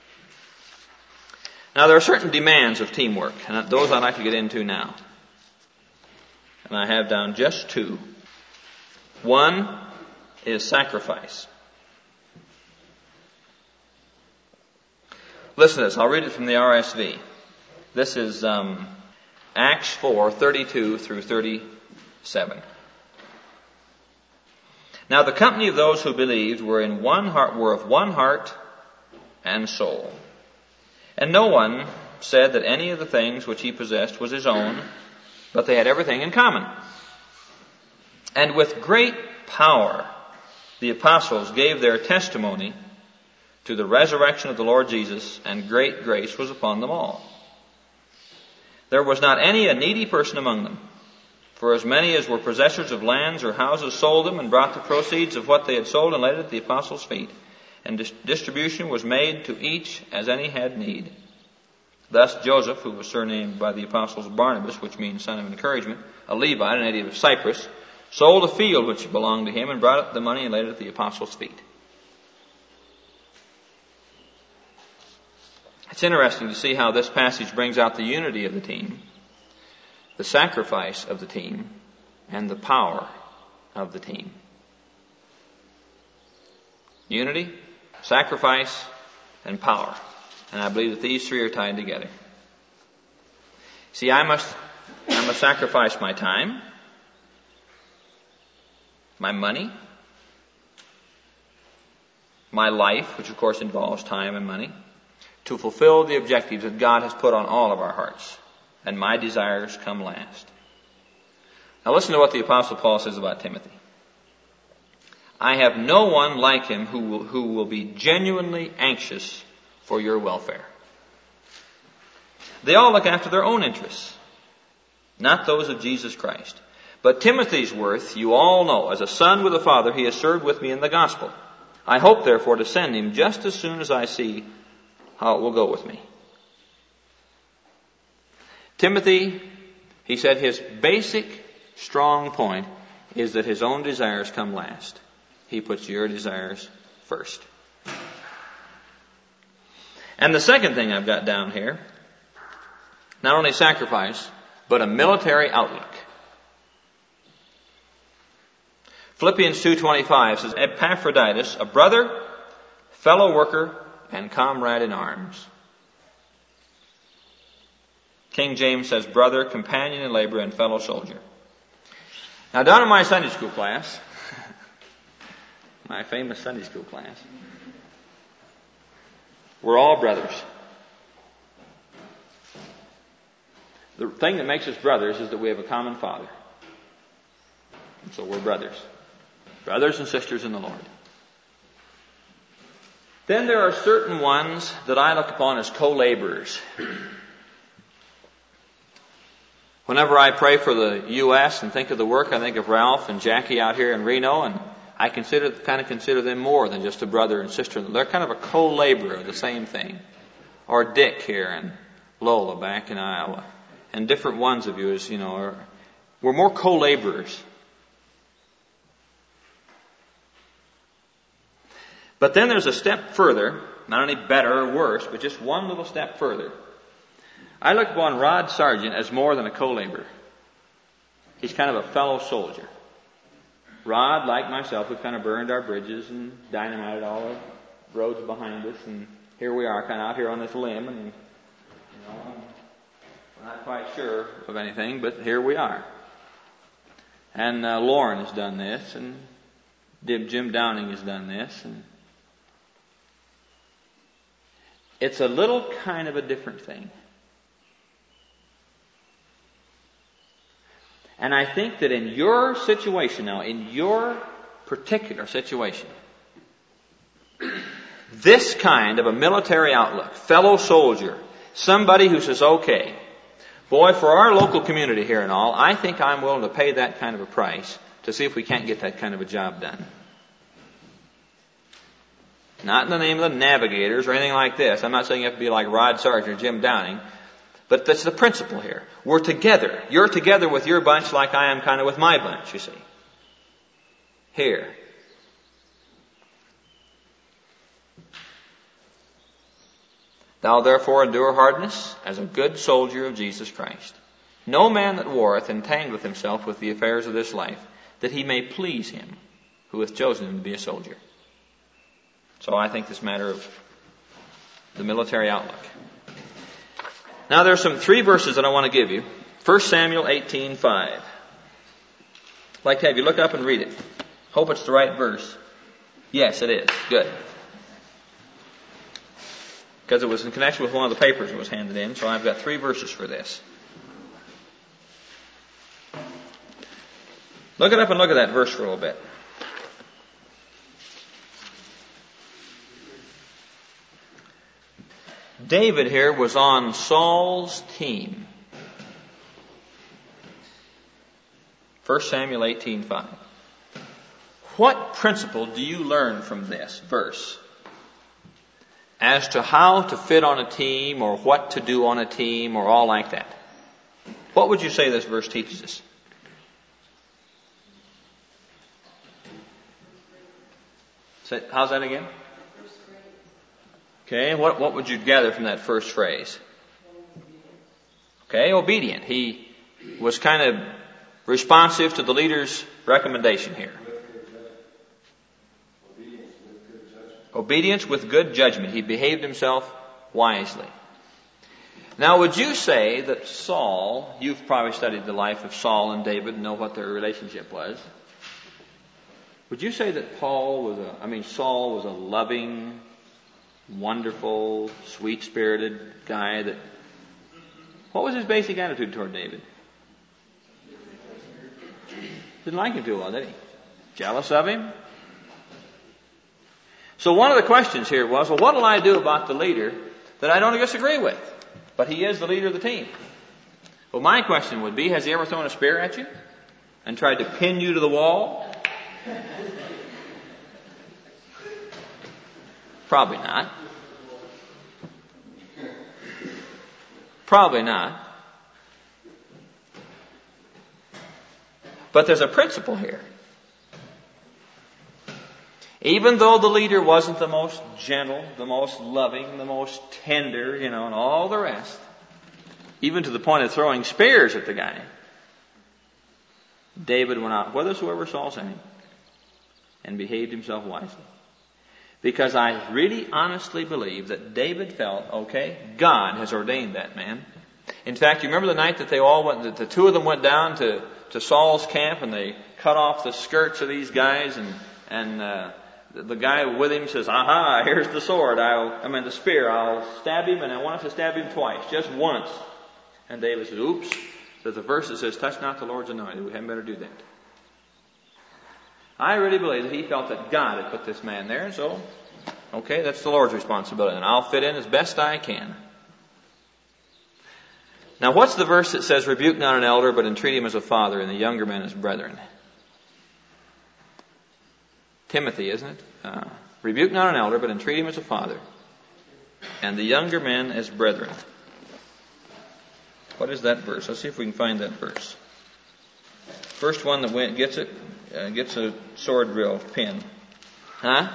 Now there are certain demands of teamwork, and those I'd like to get into now. And I have down just two. One is sacrifice. Listen to this. I'll read it from the RSV. This is Acts 4:32 through 37. Now the company of those who believed were of one heart and soul. And no one said that any of the things which he possessed was his own, but they had everything in common. And with great power the apostles gave their testimony to the resurrection of the Lord Jesus, and great grace was upon them all. There was not any a needy person among them, for as many as were possessors of lands or houses sold them and brought the proceeds of what they had sold and laid it at the apostles' feet. And distribution was made to each as any had need. Thus Joseph, who was surnamed by the apostles Barnabas, which means son of encouragement, a Levite, a native of Cyprus, sold a field which belonged to him and brought up the money and laid it at the apostles' feet. It's interesting to see how this passage brings out the unity of the team, the sacrifice of the team, and the power of the team. Unity, sacrifice, and power. And I believe that these three are tied together. See, I must sacrifice my time, my money, my life, which of course involves time and money, to fulfill the objectives that God has put on all of our hearts. And my desires come last. Now listen to what the Apostle Paul says about Timothy. I have no one like him who will be genuinely anxious for your welfare. They all look after their own interests, not those of Jesus Christ. But Timothy's worth you all know. As a son with a father, he has served with me in the gospel. I hope, therefore, to send him just as soon as I see how it will go with me. Timothy, he said, his basic strong point is that his own desires come last. He puts your desires first. And the second thing I've got down here, not only sacrifice, but a military outlook. Philippians 2:25 says, Epaphroditus, a brother, fellow worker, and comrade in arms. King James says, brother, companion in labor, and fellow soldier. Now down in my Sunday school class, my famous Sunday school class, we're all brothers. The thing that makes us brothers is that we have a common father. And so we're brothers. Brothers and sisters in the Lord. Then there are certain ones that I look upon as co-laborers. Whenever I pray for the U.S. and think of the work, I think of Ralph and Jackie out here in Reno, and I consider them more than just a brother and sister. They're kind of a co-laborer of the same thing. Or Dick here and Lola back in Iowa. And different ones of you, as you know, we're more co-laborers. But then there's a step further, not any better or worse, but just one little step further. I look upon Rod Sargent as more than a co-laborer. He's kind of a fellow soldier. Rod, like myself, we've kind of burned our bridges and dynamited all the roads behind us, and here we are, kind of out here on this limb, and we're not quite sure of anything, but here we are. And Lauren has done this, and Jim Downing has done this, and it's a little kind of a different thing. And I think that in your situation now, in your particular situation, this kind of a military outlook, fellow soldier, somebody who says, okay, boy, for our local community here and all, I think I'm willing to pay that kind of a price to see if we can't get that kind of a job done. Not in the name of the navigators or anything like this. I'm not saying you have to be like Rod Sargent or Jim Downing. But that's the principle here. We're together. You're together with your bunch like I am kind of with my bunch, you see. Here. Thou therefore endure hardness as a good soldier of Jesus Christ. No man that warreth entangleth himself with the affairs of this life, that he may please him who hath chosen him to be a soldier. So I think this matter of the military outlook. Now there are some 3 verses that I want to give you. 1 Samuel 18:5. I'd like to have you look up and read it. Hope it's the right verse. Yes, it is. Good. Because it was in connection with one of the papers that was handed in, so I've got 3 verses for this. Look it up and look at that verse for a little bit. David here was on Saul's team. 1 Samuel 18:5. What principle do you learn from this verse as to how to fit on a team or what to do on a team or all like that? What would you say this verse teaches us? How's that again? Okay, what would you gather from that first phrase? Okay, obedient. He was kind of responsive to the leader's recommendation here. Obedience with good judgment. He behaved himself wisely. Now, would you say that Saul, you've probably studied the life of Saul and David and know what their relationship was. Would you say that Saul was a loving, wonderful, sweet-spirited guy what was his basic attitude toward David? Didn't like him too well, did he? Jealous of him? So one of the questions here was, well, what will I do about the leader that I don't disagree with? But he is the leader of the team. Well, my question would be, has he ever thrown a spear at you and tried to pin you to the wall? Probably not. Probably not. But there's a principle here. Even though the leader wasn't the most gentle, the most loving, the most tender, and all the rest, even to the point of throwing spears at the guy, David went out whithersoever Saul sent him and behaved himself wisely. Because I really honestly believe that David felt, okay, God has ordained that man. In fact, you remember the night that they all went, the 2 of them went down to Saul's camp and they cut off the skirts of these guys and the guy with him says, aha, here's the sword, the spear, I'll stab him and I want us to stab him twice, just once. And David says, oops, there's a verse that says, touch not the Lord's anointed, we hadn't better do that. I really believe that he felt that God had put this man there, so, okay, that's the Lord's responsibility, and I'll fit in as best I can. Now, what's the verse that says, rebuke not an elder, but entreat him as a father, and the younger men as brethren? Timothy, isn't it? Rebuke not an elder, but entreat him as a father, and the younger men as brethren. What is that verse? Let's see if we can find that verse. First one that gets it, gets a sword drill pin. Huh?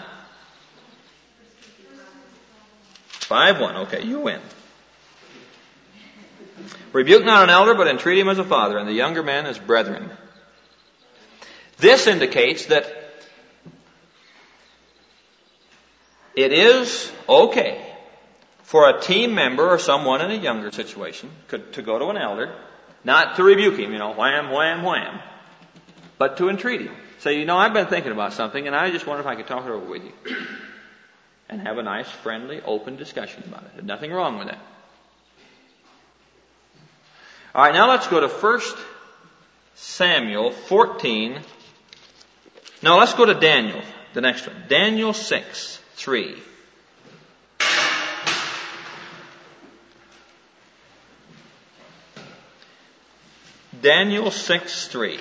5:1. Okay, you win. Rebuke not an elder, but entreat him as a father, and the younger men as brethren. This indicates that it is okay for a team member or someone in a younger situation to go to an elder, not to rebuke him, wham, wham, wham, but to entreat him. Say, I've been thinking about something and I just wonder if I could talk it over with you. And have a nice, friendly, open discussion about it. There's nothing wrong with that. All right, now let's go to 1 Samuel 14. No, let's go to Daniel, the next one. Daniel 6:3. Daniel 6:3.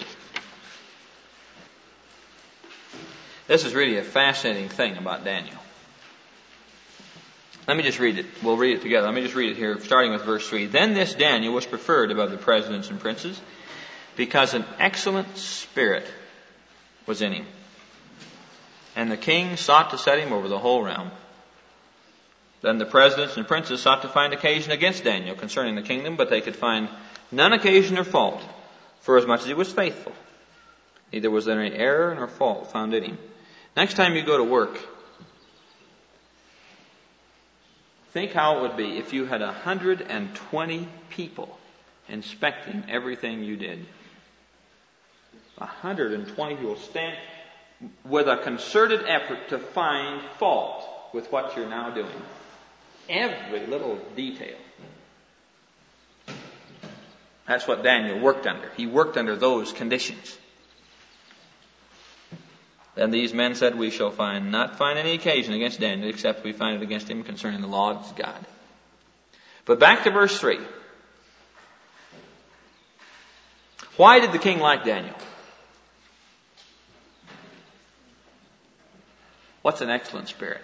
This is really a fascinating thing about Daniel. Let me just read it. We'll read it together. Let me just read it here, starting with verse 3. Then this Daniel was preferred above the presidents and princes, because an excellent spirit was in him. And the king sought to set him over the whole realm. Then the presidents and princes sought to find occasion against Daniel concerning the kingdom, but they could find none occasion or fault, for as much as he was faithful. Neither was there any error nor fault found in him. Next time you go to work, think how it would be if you had 120 people inspecting everything you did. 120 people stand with a concerted effort to find fault with what you're now doing. Every little detail. That's what Daniel worked under. He worked under those conditions. Then these men said, we shall not find any occasion against Daniel, except we find it against him concerning the law of God. But back to verse 3. Why did the king like Daniel? What's an excellent spirit?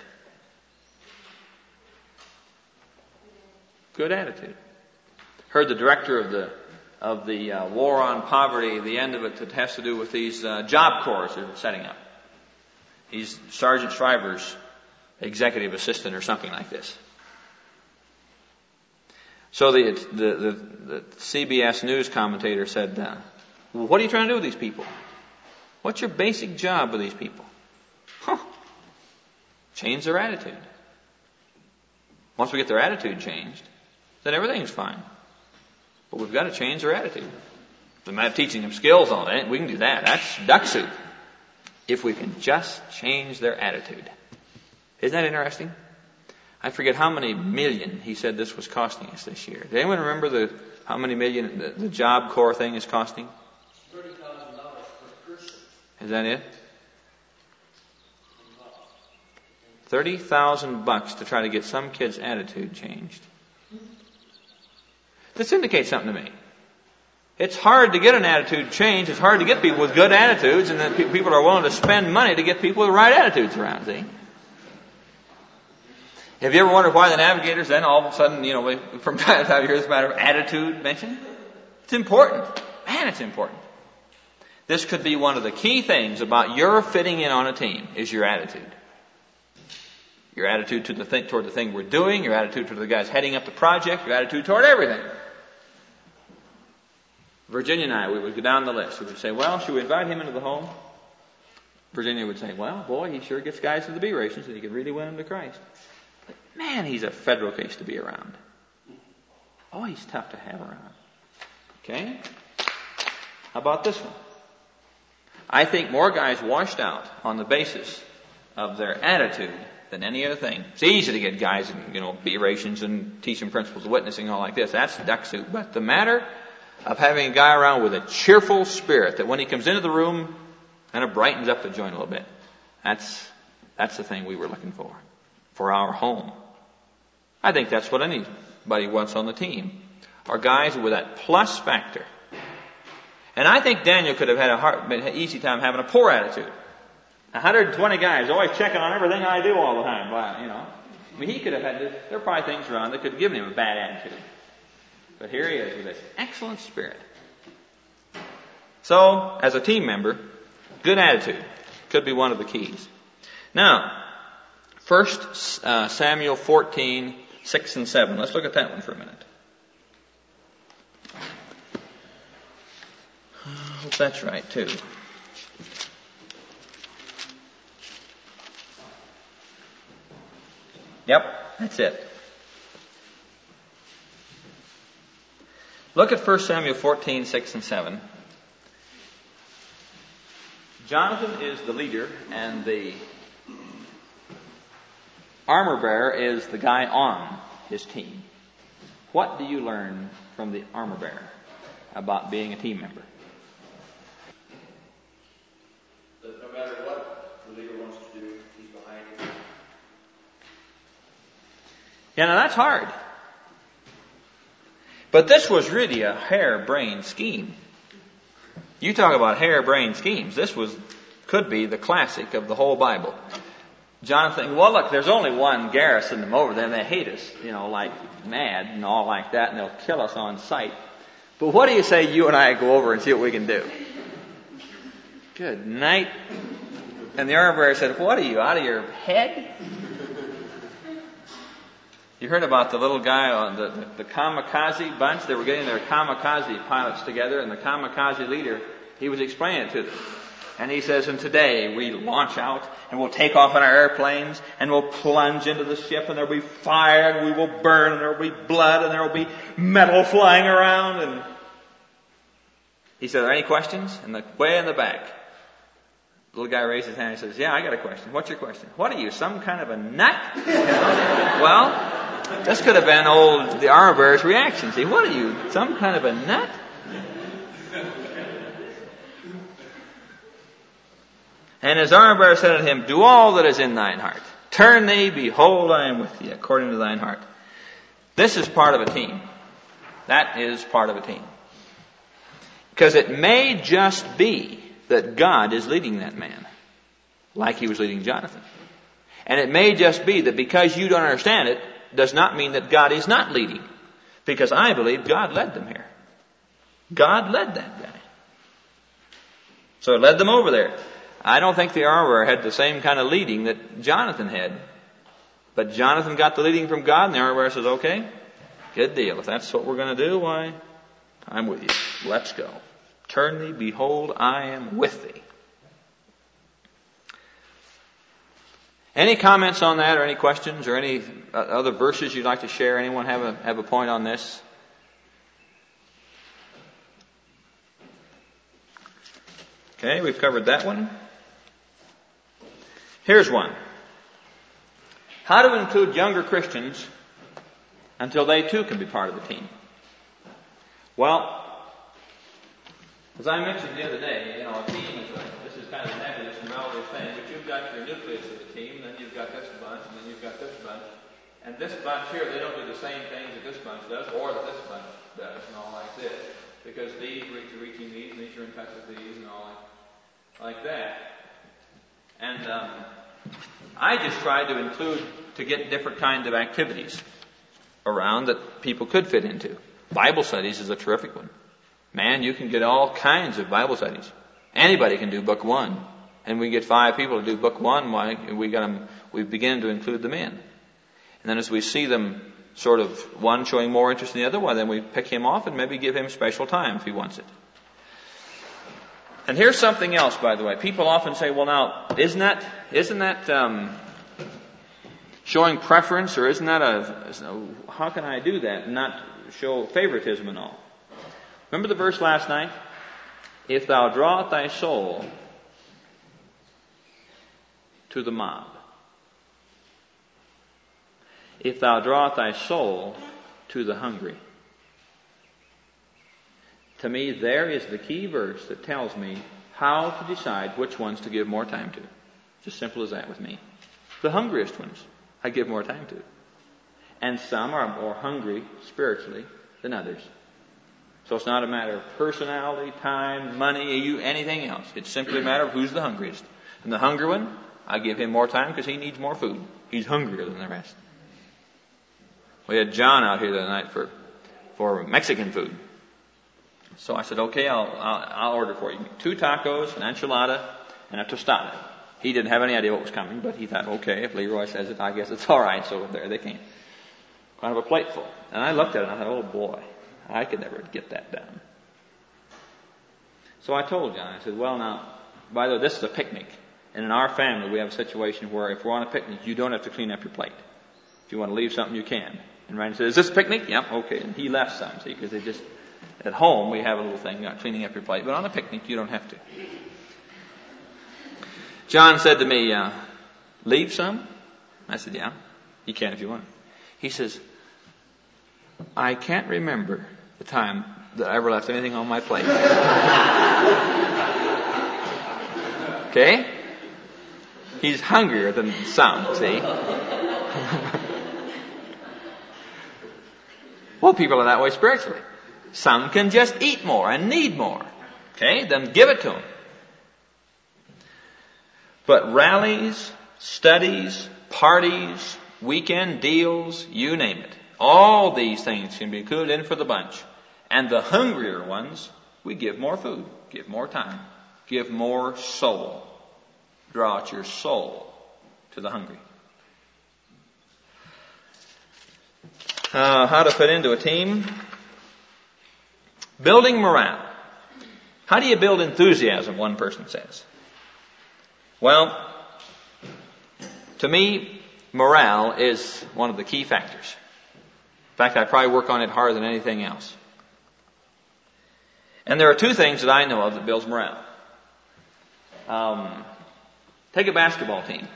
Good attitude. Heard the director of the war on poverty, the end of it that has to do with these job corps they're setting up. He's Sergeant Shriver's executive assistant or something like this. So the CBS News commentator said, well, what are you trying to do with these people? What's your basic job with these people? Change their attitude. Once we get their attitude changed, then everything's fine. But we've got to change their attitude. The matter of teaching them skills on it, we can do that. That's duck soup. If we can just change their attitude. Isn't that interesting? I forget how many million he said this was costing us this year. Does anyone remember how many million the Job Corps thing is costing? $30,000 per person. Is that it? $30,000 to try to get some kid's attitude changed. This indicates something to me. It's hard to get an attitude changed. It's hard to get people with good attitudes, and that people are willing to spend money to get people with the right attitudes around. See? Have you ever wondered why the Navigators then all of a sudden, from time to time you hear this matter of attitude mentioned? It's important. Man, it's important. This could be one of the key things about your fitting in on a team is your attitude. Your attitude toward the thing we're doing, your attitude toward the guys heading up the project, your attitude toward everything. Virginia and I, we would go down the list. We would say, well, should we invite him into the home? Virginia would say, well, boy, he sure gets guys to the B rations and he could really win them to Christ. But man, he's a federal case to be around. Oh, he's tough to have around. Okay? How about this one? I think more guys washed out on the basis of their attitude than any other thing. It's easy to get guys in, B rations and teach them principles of witnessing and all like this. That's duck soup. But the matter of having a guy around with a cheerful spirit that when he comes into the room, kind of brightens up the joint a little bit. That's the thing we were looking for our home. I think that's what anybody wants on the team, are guys with that plus factor. And I think Daniel could have had an easy time having a poor attitude. 120 guys always checking on everything I do all the time. I mean, he could have had there are probably things around that could have given him a bad attitude. But here he is with this excellent spirit. So, as a team member, good attitude could be one of the keys. Now, 1 Samuel 14, 6 and 7. Let's look at that one for a minute. I hope that's right, too. Yep, that's it. Look at 1 Samuel 14, 6 and 7. Jonathan is the leader, and the armor bearer is the guy on his team. What do you learn from the armor bearer about being a team member? That no matter what the leader wants to do, he's behind him. Yeah, now that's hard. But this was really a harebrained scheme. You talk about harebrained schemes. This could be the classic of the whole Bible. Jonathan, well, look, there's only one garrison them over there, and they hate us, like mad and all like that, and they'll kill us on sight. But what do you say you and I go over and see what we can do? Good night. And the armor bearer said, what are you, out of your head? You heard about the little guy on the kamikaze bunch? They were getting their kamikaze pilots together, and the kamikaze leader, he was explaining it to them. And he says, and today we launch out and we'll take off in our airplanes and we'll plunge into the ship and there'll be fire and we will burn and there'll be blood and there'll be metal flying around. And he said, are there any questions? And way in the back, the little guy raised his hand and says, yeah, I got a question. What's your question? What are you, some kind of a nut? Well, this could have been the armor bearer's reaction. See, what are you, some kind of a nut? And his armor bearer said unto him, do all that is in thine heart. Turn thee, behold, I am with thee, according to thine heart. This is part of a team. That is part of a team. Because it may just be that God is leading that man, like he was leading Jonathan. And it may just be that because you don't understand it, does not mean that God is not leading. Because I believe God led them here. God led that guy. So it led them over there. I don't think the armorer had the same kind of leading that Jonathan had. But Jonathan got the leading from God, and the armorer says, okay, good deal. If that's what we're going to do, why, I'm with you. Let's go. Turn thee, behold, I am with thee. Any comments on that, or any questions, or any other verses you'd like to share? Anyone have a point on this? Okay, we've covered that one. Here's one. How to include younger Christians until they too can be part of the team. Well, as I mentioned the other day, a team this is kind of a nebulous and relative thing, but you've got your nucleus of the team, then you've got this bunch, and then you've got this bunch. And this bunch here, they don't do the same things that this bunch does, or that this bunch does, and all like this. Because these are reaching these, and these are in touch with these, and all like that. And I just tried to get different kinds of activities around that people could fit into. Bible studies is a terrific one. Man, you can get all kinds of Bible studies. Anybody can do book 1. And we get 5 people to do book 1, we begin to include them in. And then as we see them sort of one showing more interest than the other, then we pick him off and maybe give him special time if he wants it. And here's something else, by the way. People often say, well, now, isn't that showing preference, or isn't that how can I do that and not show favoritism and all? Remember the verse last night? If thou drawest thy soul to the mob. If thou drawest thy soul to the hungry. To me, there is the key verse that tells me how to decide which ones to give more time to. It's as simple as that with me. The hungriest ones I give more time to. And some are more hungry spiritually than others. So it's not a matter of personality, time, money, anything else. It's simply a matter of who's the hungriest. And the hungry one, I give him more time because he needs more food. He's hungrier than the rest. We had John out here the other night for Mexican food. So I said, okay, I'll order for you 2 tacos, an enchilada, and a tostada. He didn't have any idea what was coming, but he thought, okay, if Leroy says it, I guess it's all right. So there they came. Kind of a plateful. And I looked at it and I thought, oh boy, I could never get that done. So I told John, I said, well now, by the way, this is a picnic. And in our family, we have a situation where if we're on a picnic, you don't have to clean up your plate. If you want to leave something, you can. And Ryan said, is this a picnic? Yep, okay. And he left some, see, because at home, we have a little thing, cleaning up your plate. But on a picnic, you don't have to. John said to me, leave some? I said, yeah, you can if you want. He says, I can't remember the time that I ever left anything on my plate. Okay? He's hungrier than some, see? Well, people are that way spiritually. Some can just eat more and need more. Okay? Then give it to them. But rallies studies, parties, weekend deals, you name it. All these things can be included in for the bunch. And the hungrier ones, we give more food, give more time, give more soul. Draw out your soul to the hungry. How to fit into a team? Building morale. How do you build enthusiasm, one person says? Well, to me, morale is one of the key factors. In fact, I probably work on it harder than anything else. And there are two things that I know of that builds morale. Take a basketball team.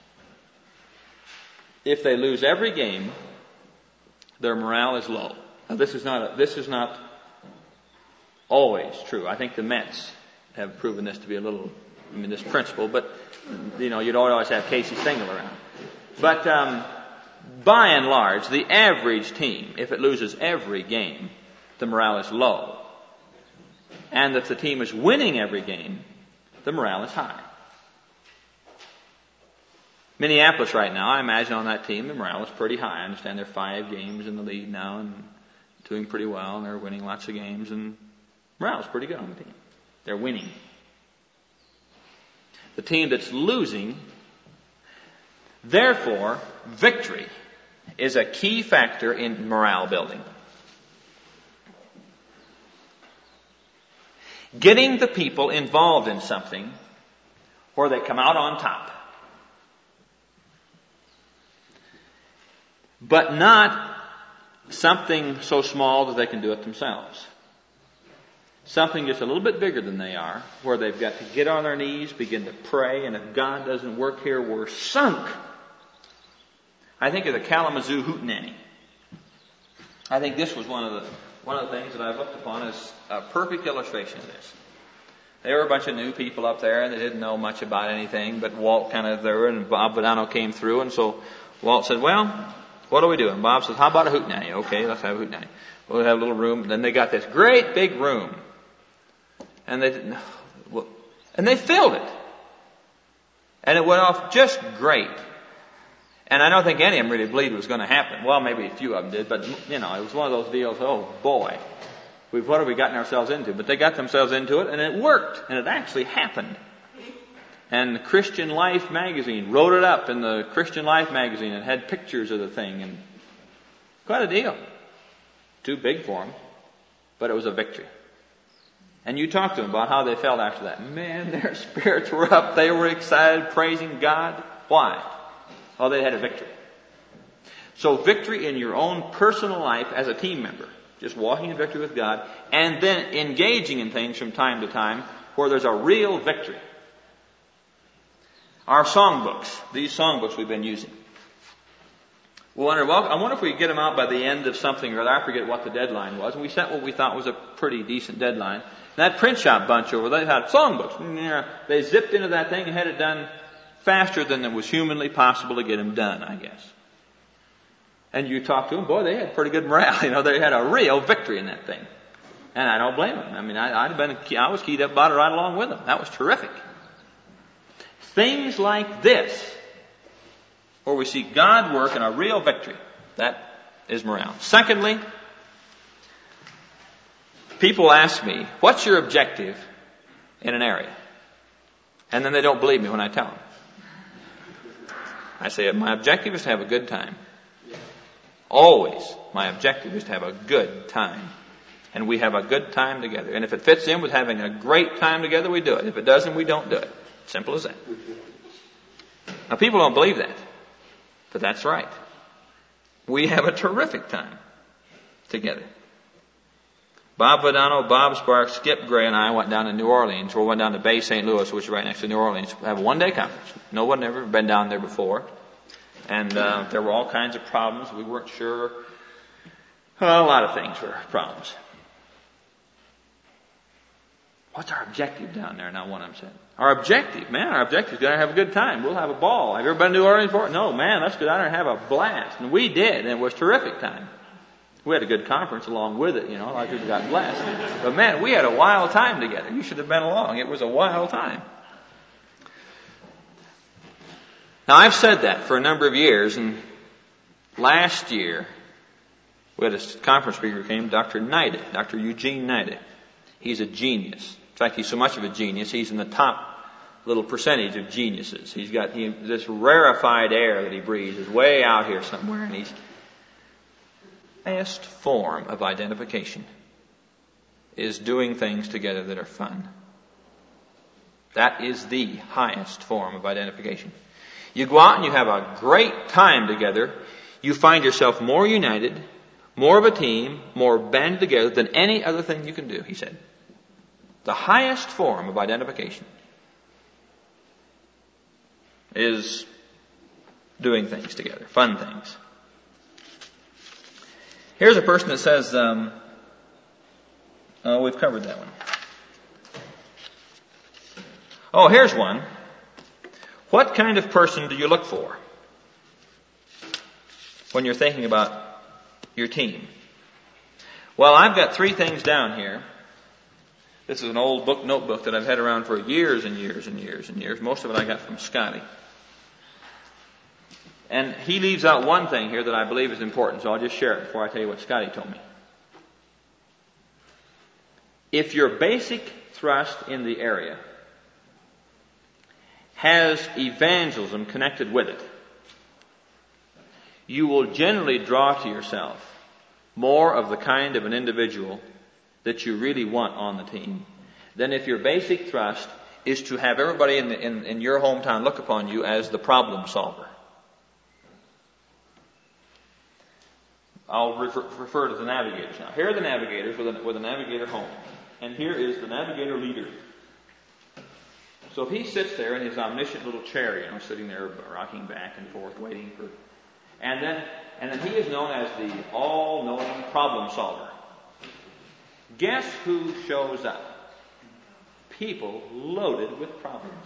If they lose every game, their morale is low. Now, this is not always true. I think the Mets have proven this to be this principle, but, you don't always have Casey Stengel around. But, by and large, the average team, if it loses every game, the morale is low. And if the team is winning every game, the morale is high. Minneapolis right now, I imagine on that team, the morale is pretty high. I understand they're 5 games in the lead now and doing pretty well, and they're winning lots of games, and morale is pretty good on the team. They're winning. The team that's losing, therefore, victory is a key factor in morale building. Getting the people involved in something where they come out on top. But not something so small that they can do it themselves. Something just a little bit bigger than they are, where they've got to get on their knees, begin to pray, and if God doesn't work here, we're sunk. I think of the Kalamazoo Hootenanny. I think this was one of the things that I've looked upon as a perfect illustration of this. They were a bunch of new people up there, and they didn't know much about anything, but Walt kind of there, and Bob Vadano came through, and so Walt said, well, what do we do? And Bob says, how about a hootenanny? Okay, let's have a hootenanny. We'll have a little room. And then they got this great big room. And they filled it. And it went off just great. And I don't think any of them really believed it was going to happen. Well, maybe a few of them did, but, it was one of those deals, oh boy, what have we gotten ourselves into? But they got themselves into it, and it worked. And it actually happened. And Christian Life magazine wrote it up in the Christian Life magazine and had pictures of the thing, and quite a deal. Too big for them, but it was a victory. And you talk to them about how they felt after that. Man, their spirits were up. They were excited, praising God. Why? Well, they had a victory. So victory in your own personal life as a team member, just walking in victory with God, and then engaging in things from time to time where there's a real victory. Our songbooks, these songbooks we've been using. I wonder if we could get them out by the end of something or other. I forget what the deadline was. And we set what we thought was a pretty decent deadline. And that print shop bunch over there, they had songbooks. They zipped into that thing and had it done faster than it was humanly possible to get them done, I guess. And you talk to them, boy, they had pretty good morale. They had a real victory in that thing. And I don't blame them. I was keyed up about it right along with them. That was terrific. Things like this, where we see God work in a real victory, that is morale. Secondly, people ask me, what's your objective in an area? And then they don't believe me when I tell them. I say, my objective is to have a good time. Always, my objective is to have a good time. And we have a good time together. And if it fits in with having a great time together, we do it. If it doesn't, we don't do it. Simple as that. Now, people don't believe that. But that's right. We have a terrific time together. Bob Vadano, Bob Sparks, Skip Gray, and I went down to New Orleans. We went down to Bay St. Louis, which is right next to New Orleans. We have a one-day conference. No one had ever been down there before. And there were all kinds of problems. We weren't sure. A lot of things were problems. What's our objective down there? Now, one of them said. Our objective is to have a good time. We'll have a ball. Have you ever been to New Orleans before? No, man, let's go down there and have a blast. And we did, and it was a terrific time. We had a good conference along with it, a lot of people got blessed. But man, we had a wild time together. You should have been along. It was a wild time. Now, I've said that for a number of years, and last year we had a conference speaker who came, Dr. Nida, Dr. Eugene Nida. He's a genius. In fact, he's so much of a genius, he's in the top little percentage of geniuses. He's got this rarefied air that he breathes is way out here somewhere, and he's the highest form of identification is doing things together that are fun. That is the highest form of identification. You go out and you have a great time together. You find yourself more united, more of a team, more banded together than any other thing you can do, he said. The highest form of identification is doing things together, fun things. Here's a person that says, we've covered that one. Oh, here's one. What kind of person do you look for when you're thinking about your team? Well, I've got 3 things down here. This is an old notebook that I've had around for years and years and years and years. Most of it I got from Scotty. And he leaves out one thing here that I believe is important, so I'll just share it before I tell you what Scotty told me. If your basic thrust in the area has evangelism connected with it, you will generally draw to yourself more of the kind of an individual that you really want on the team than if your basic thrust is to have everybody in your hometown look upon you as the problem solver. I'll refer to the navigators now. Here are the navigators with a navigator home. And here is the navigator leader. So if he sits there in his omniscient little chair, sitting there rocking back and forth, waiting for... And then he is known as the all-knowing problem solver. Guess who shows up? People loaded with problems.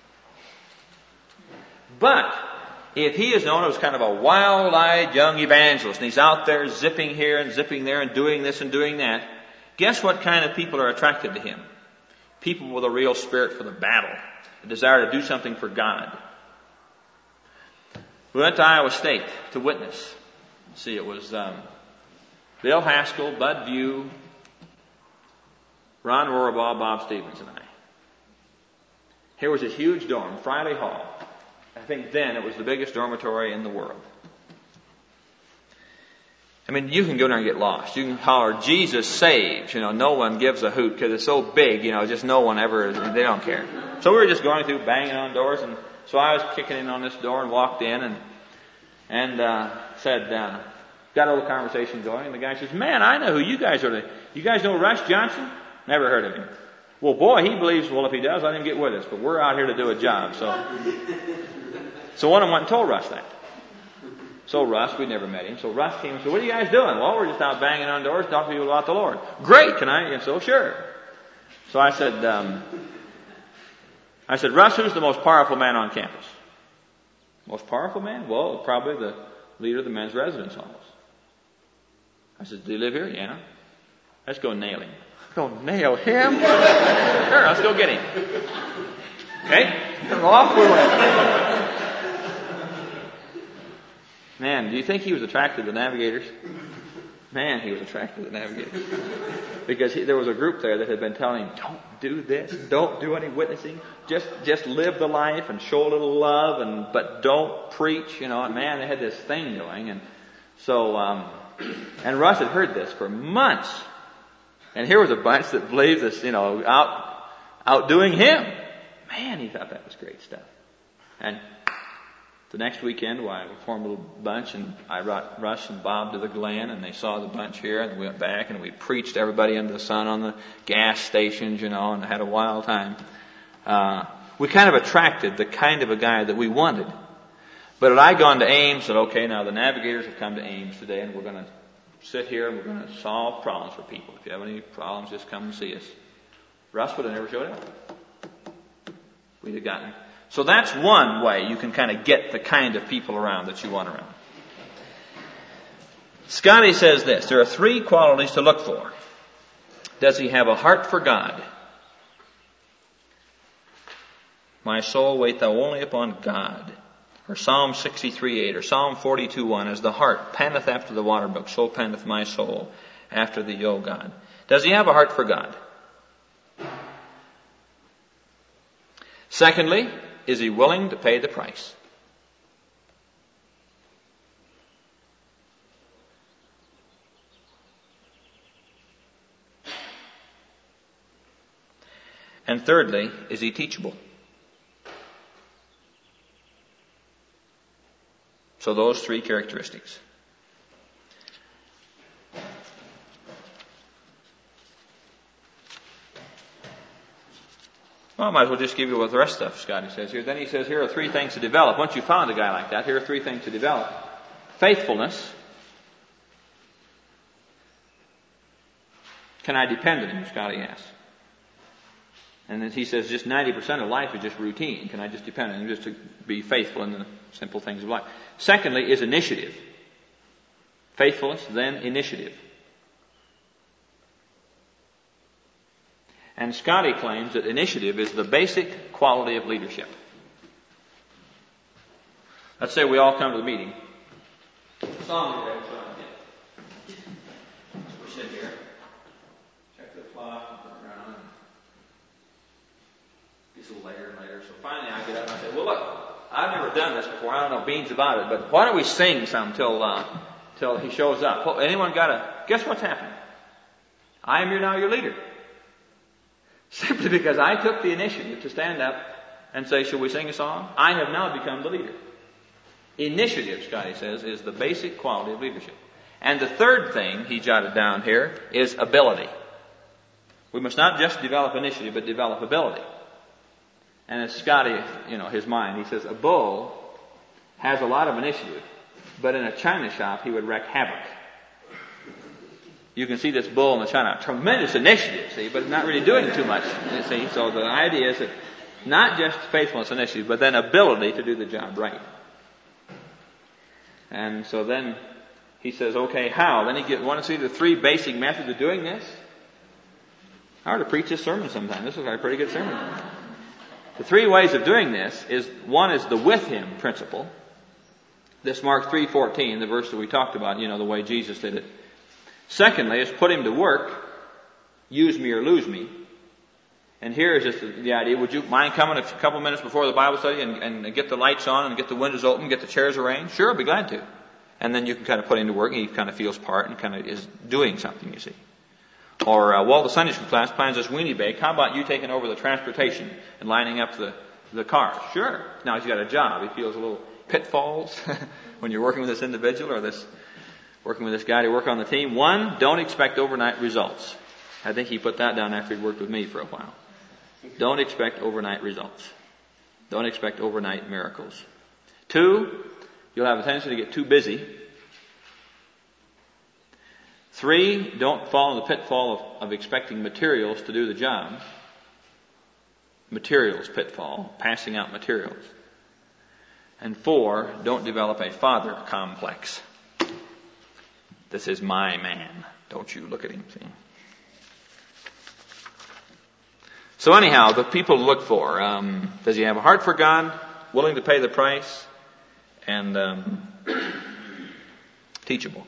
But if he is known as kind of a wild-eyed young evangelist, and he's out there zipping here and zipping there and doing this and doing that, guess what kind of people are attracted to him? People with a real spirit for the battle, a desire to do something for God. We went to Iowa State to witness. See, it was Bill Haskell, Bud View, Ron Rohrabaugh, Bob Stevens, and I. Here was a huge dorm, Friday Hall. I think then it was the biggest dormitory in the world. I mean, you can go there and get lost. You can holler, Jesus saves. No one gives a hoot because it's so big, just no one ever, they don't care. So we were just going through banging on doors, and so I was kicking in on this door and walked in and said, got a little conversation going, and the guy says, man, I know who you guys are. You guys know Russ Johnson? Never heard of him. Well, boy, he believes, well, if he does, let him get with us, but we're out here to do a job. So one of them went and told Russ that. So Russ, we'd never met him. So Russ came and said, what are you guys doing? Well, we're just out banging on doors, talking to people about the Lord. Great, can I? And so, sure. So I said, Russ, who's the most powerful man on campus? Most powerful man? Well, probably the leader of the men's residence halls. I said, do you live here? Yeah. Let's go nail him. Go nail him? Sure, let's go get him. Okay? And off we went. Man, do you think he was attracted to navigators? Man, he was attracted to navigators. Because there was a group there that had been telling him, don't do this, don't do any witnessing, just live the life and show a little love, but don't preach, And man, they had this thing going. And so, and Russ had heard this for months. And here was a bunch that believed this, outdoing him. Man, he thought that was great stuff. And the next weekend, we formed a little bunch, and I brought Russ and Bob to the Glen, and they saw the bunch here, and we went back, and we preached everybody under the sun on the gas stations, and had a wild time. We kind of attracted the kind of a guy that we wanted. But had I gone to Ames, said, okay, now the navigators have come to Ames today, and we're going to sit here, and we're going to solve problems for people. If you have any problems, just come and see us. Russ would have never showed up. We'd have gotten... So that's one way you can kind of get the kind of people around that you want around. Scotty says this, there are 3 qualities to look for. Does he have a heart for God? My soul, wait thou only upon God. or Psalm 63:8, or Psalm 42:1, as the hart panteth after the water brook, so panteth my soul after thee, O God. Does he have a heart for God? Secondly, is he willing to pay the price? And thirdly, is he teachable? So those three characteristics. Well, I might as well just give you what the rest of stuff Scotty says here. Then he says, here are three things to develop. Once you found a guy like that, here are three things to develop. Faithfulness. Can I depend on him, Scotty asks. And then he says just 90% of life is just routine. Can I just depend on him just to be faithful in the simple things of life? Secondly is initiative. Faithfulness, then initiative. And Scotty claims that initiative is the basic quality of leadership. Let's say we all come to the meeting. Song today, we sit here, check the clock, and turn around. Gets a little later and later. So finally I get up and I say, well look, I've never done this before. I don't know beans about it, but why don't we sing some till he shows up? Well, anyone guess what's happening? I am now your leader. Simply because I took the initiative to stand up and say, shall we sing a song? I have now become the leader. Initiative, Scotty says, is the basic quality of leadership. And the third thing he jotted down here is ability. We must not just develop initiative, but develop ability. And as Scotty, his mind, he says, a bull has a lot of initiative, but in a china shop, he would wreak havoc. You can see this bull in the china, tremendous initiative, see, but not really doing too much, you see. So the idea is that not just faithfulness and initiative, but then ability to do the job right. And so then he says, okay, how? Then he want to see the three basic methods of doing this? I ought to preach this sermon sometime. This is a pretty good sermon. The three ways of doing this is, one is the with him principle. This Mark 3:14, the verse that we talked about, the way Jesus did it. Secondly is put him to work, use me or lose me. And here is just the idea, would you mind coming a couple minutes before the Bible study and get the lights on and get the windows open, get the chairs arranged? Sure, I'd be glad to. And then you can kind of put him to work and he kind of feels part and kind of is doing something, you see. Or, the Sunday school class plans this weenie bake. How about you taking over the transportation and lining up the cars? Sure. Now he's got a job. He feels a little pitfalls when you're working with this individual or working with this guy to work on the team. One, don't expect overnight results. I think he put that down after he'd worked with me for a while. Don't expect overnight results. Don't expect overnight miracles. Two, you'll have a tendency to get too busy. Three, don't fall in the pitfall of expecting materials to do the job. Materials pitfall, passing out materials. And four, don't develop a father complex. This is my man. Don't you look at him, see? So anyhow, the people to look for. Does he have a heart for God? Willing to pay the price? And teachable.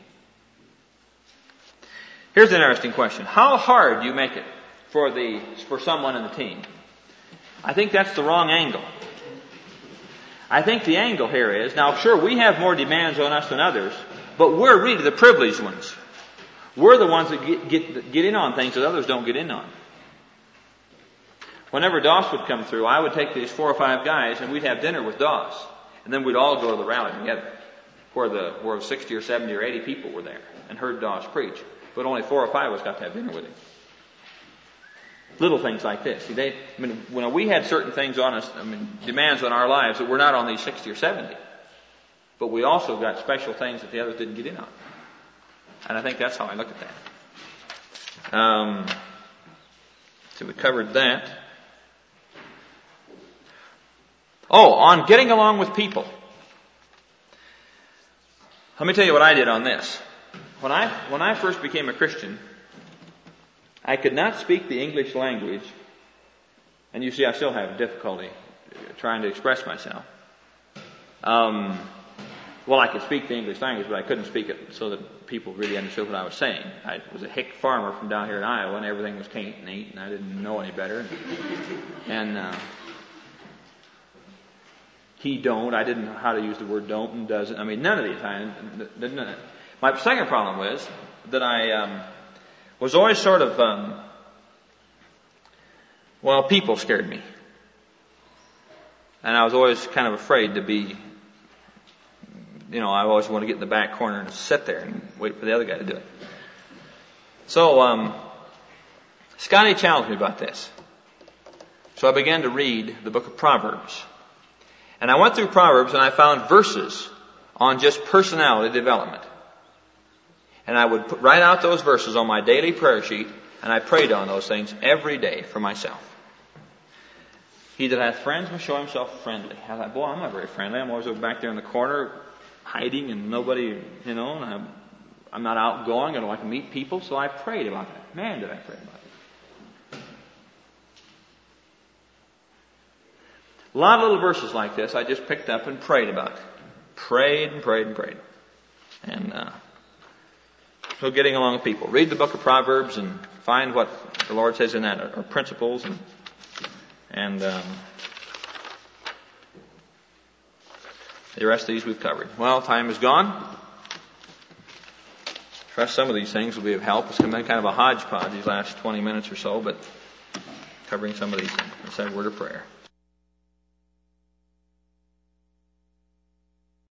Here's an interesting question. How hard do you make it for someone in the team? I think that's the wrong angle. I think the angle here is, now sure, we have more demands on us than others, but we're really the privileged ones. We're the ones that get in on things that others don't get in on. Whenever Doss would come through, I would take these 4 or 5 guys and we'd have dinner with Doss. And then we'd all go to the rally together, where 60 or 70 or 80 people were there and heard Doss preach. But only 4 or 5 of us got to have dinner with him. Little things like this. See, when we had certain things on us, demands on our lives that were not on these 60 or 70. But we also got special things that the others didn't get in on. And I think that's how I look at that. So we covered that. On getting along with people. Let me tell you what I did on this. When I first became a Christian, I could not speak the English language, and you see I still have difficulty trying to express myself. Well, I could speak the English language, but I couldn't speak it so that people really understood what I was saying. I was a hick farmer from down here in Iowa, and everything was cant and neat, and I didn't know any better. And he don't. I didn't know how to use the word don't and doesn't. I mean, none of these. My second problem was that I was always sort of, people scared me. And I was always kind of afraid to be, I always want to get in the back corner and sit there and wait for the other guy to do it. So, Scotty challenged me about this. So I began to read the book of Proverbs. And I went through Proverbs and I found verses on just personality development. And I would write out those verses on my daily prayer sheet, and I prayed on those things every day for myself. He that hath friends must show himself friendly. I thought, boy, I'm not very friendly. I'm always back there in the corner, hiding, and nobody, and I'm not outgoing. I don't like to meet people, so I prayed about that. Man, did I pray about it. A lot of little verses like this I just picked up and prayed about. Prayed and prayed and prayed. And so getting along with people. Read the book of Proverbs and find what the Lord says in that are principles. And the rest of these we've covered. Well, time is gone. Trust some of these things will be of help. It's been kind of a hodgepodge these last 20 minutes or so, but covering some of these things. Let's have a word of prayer.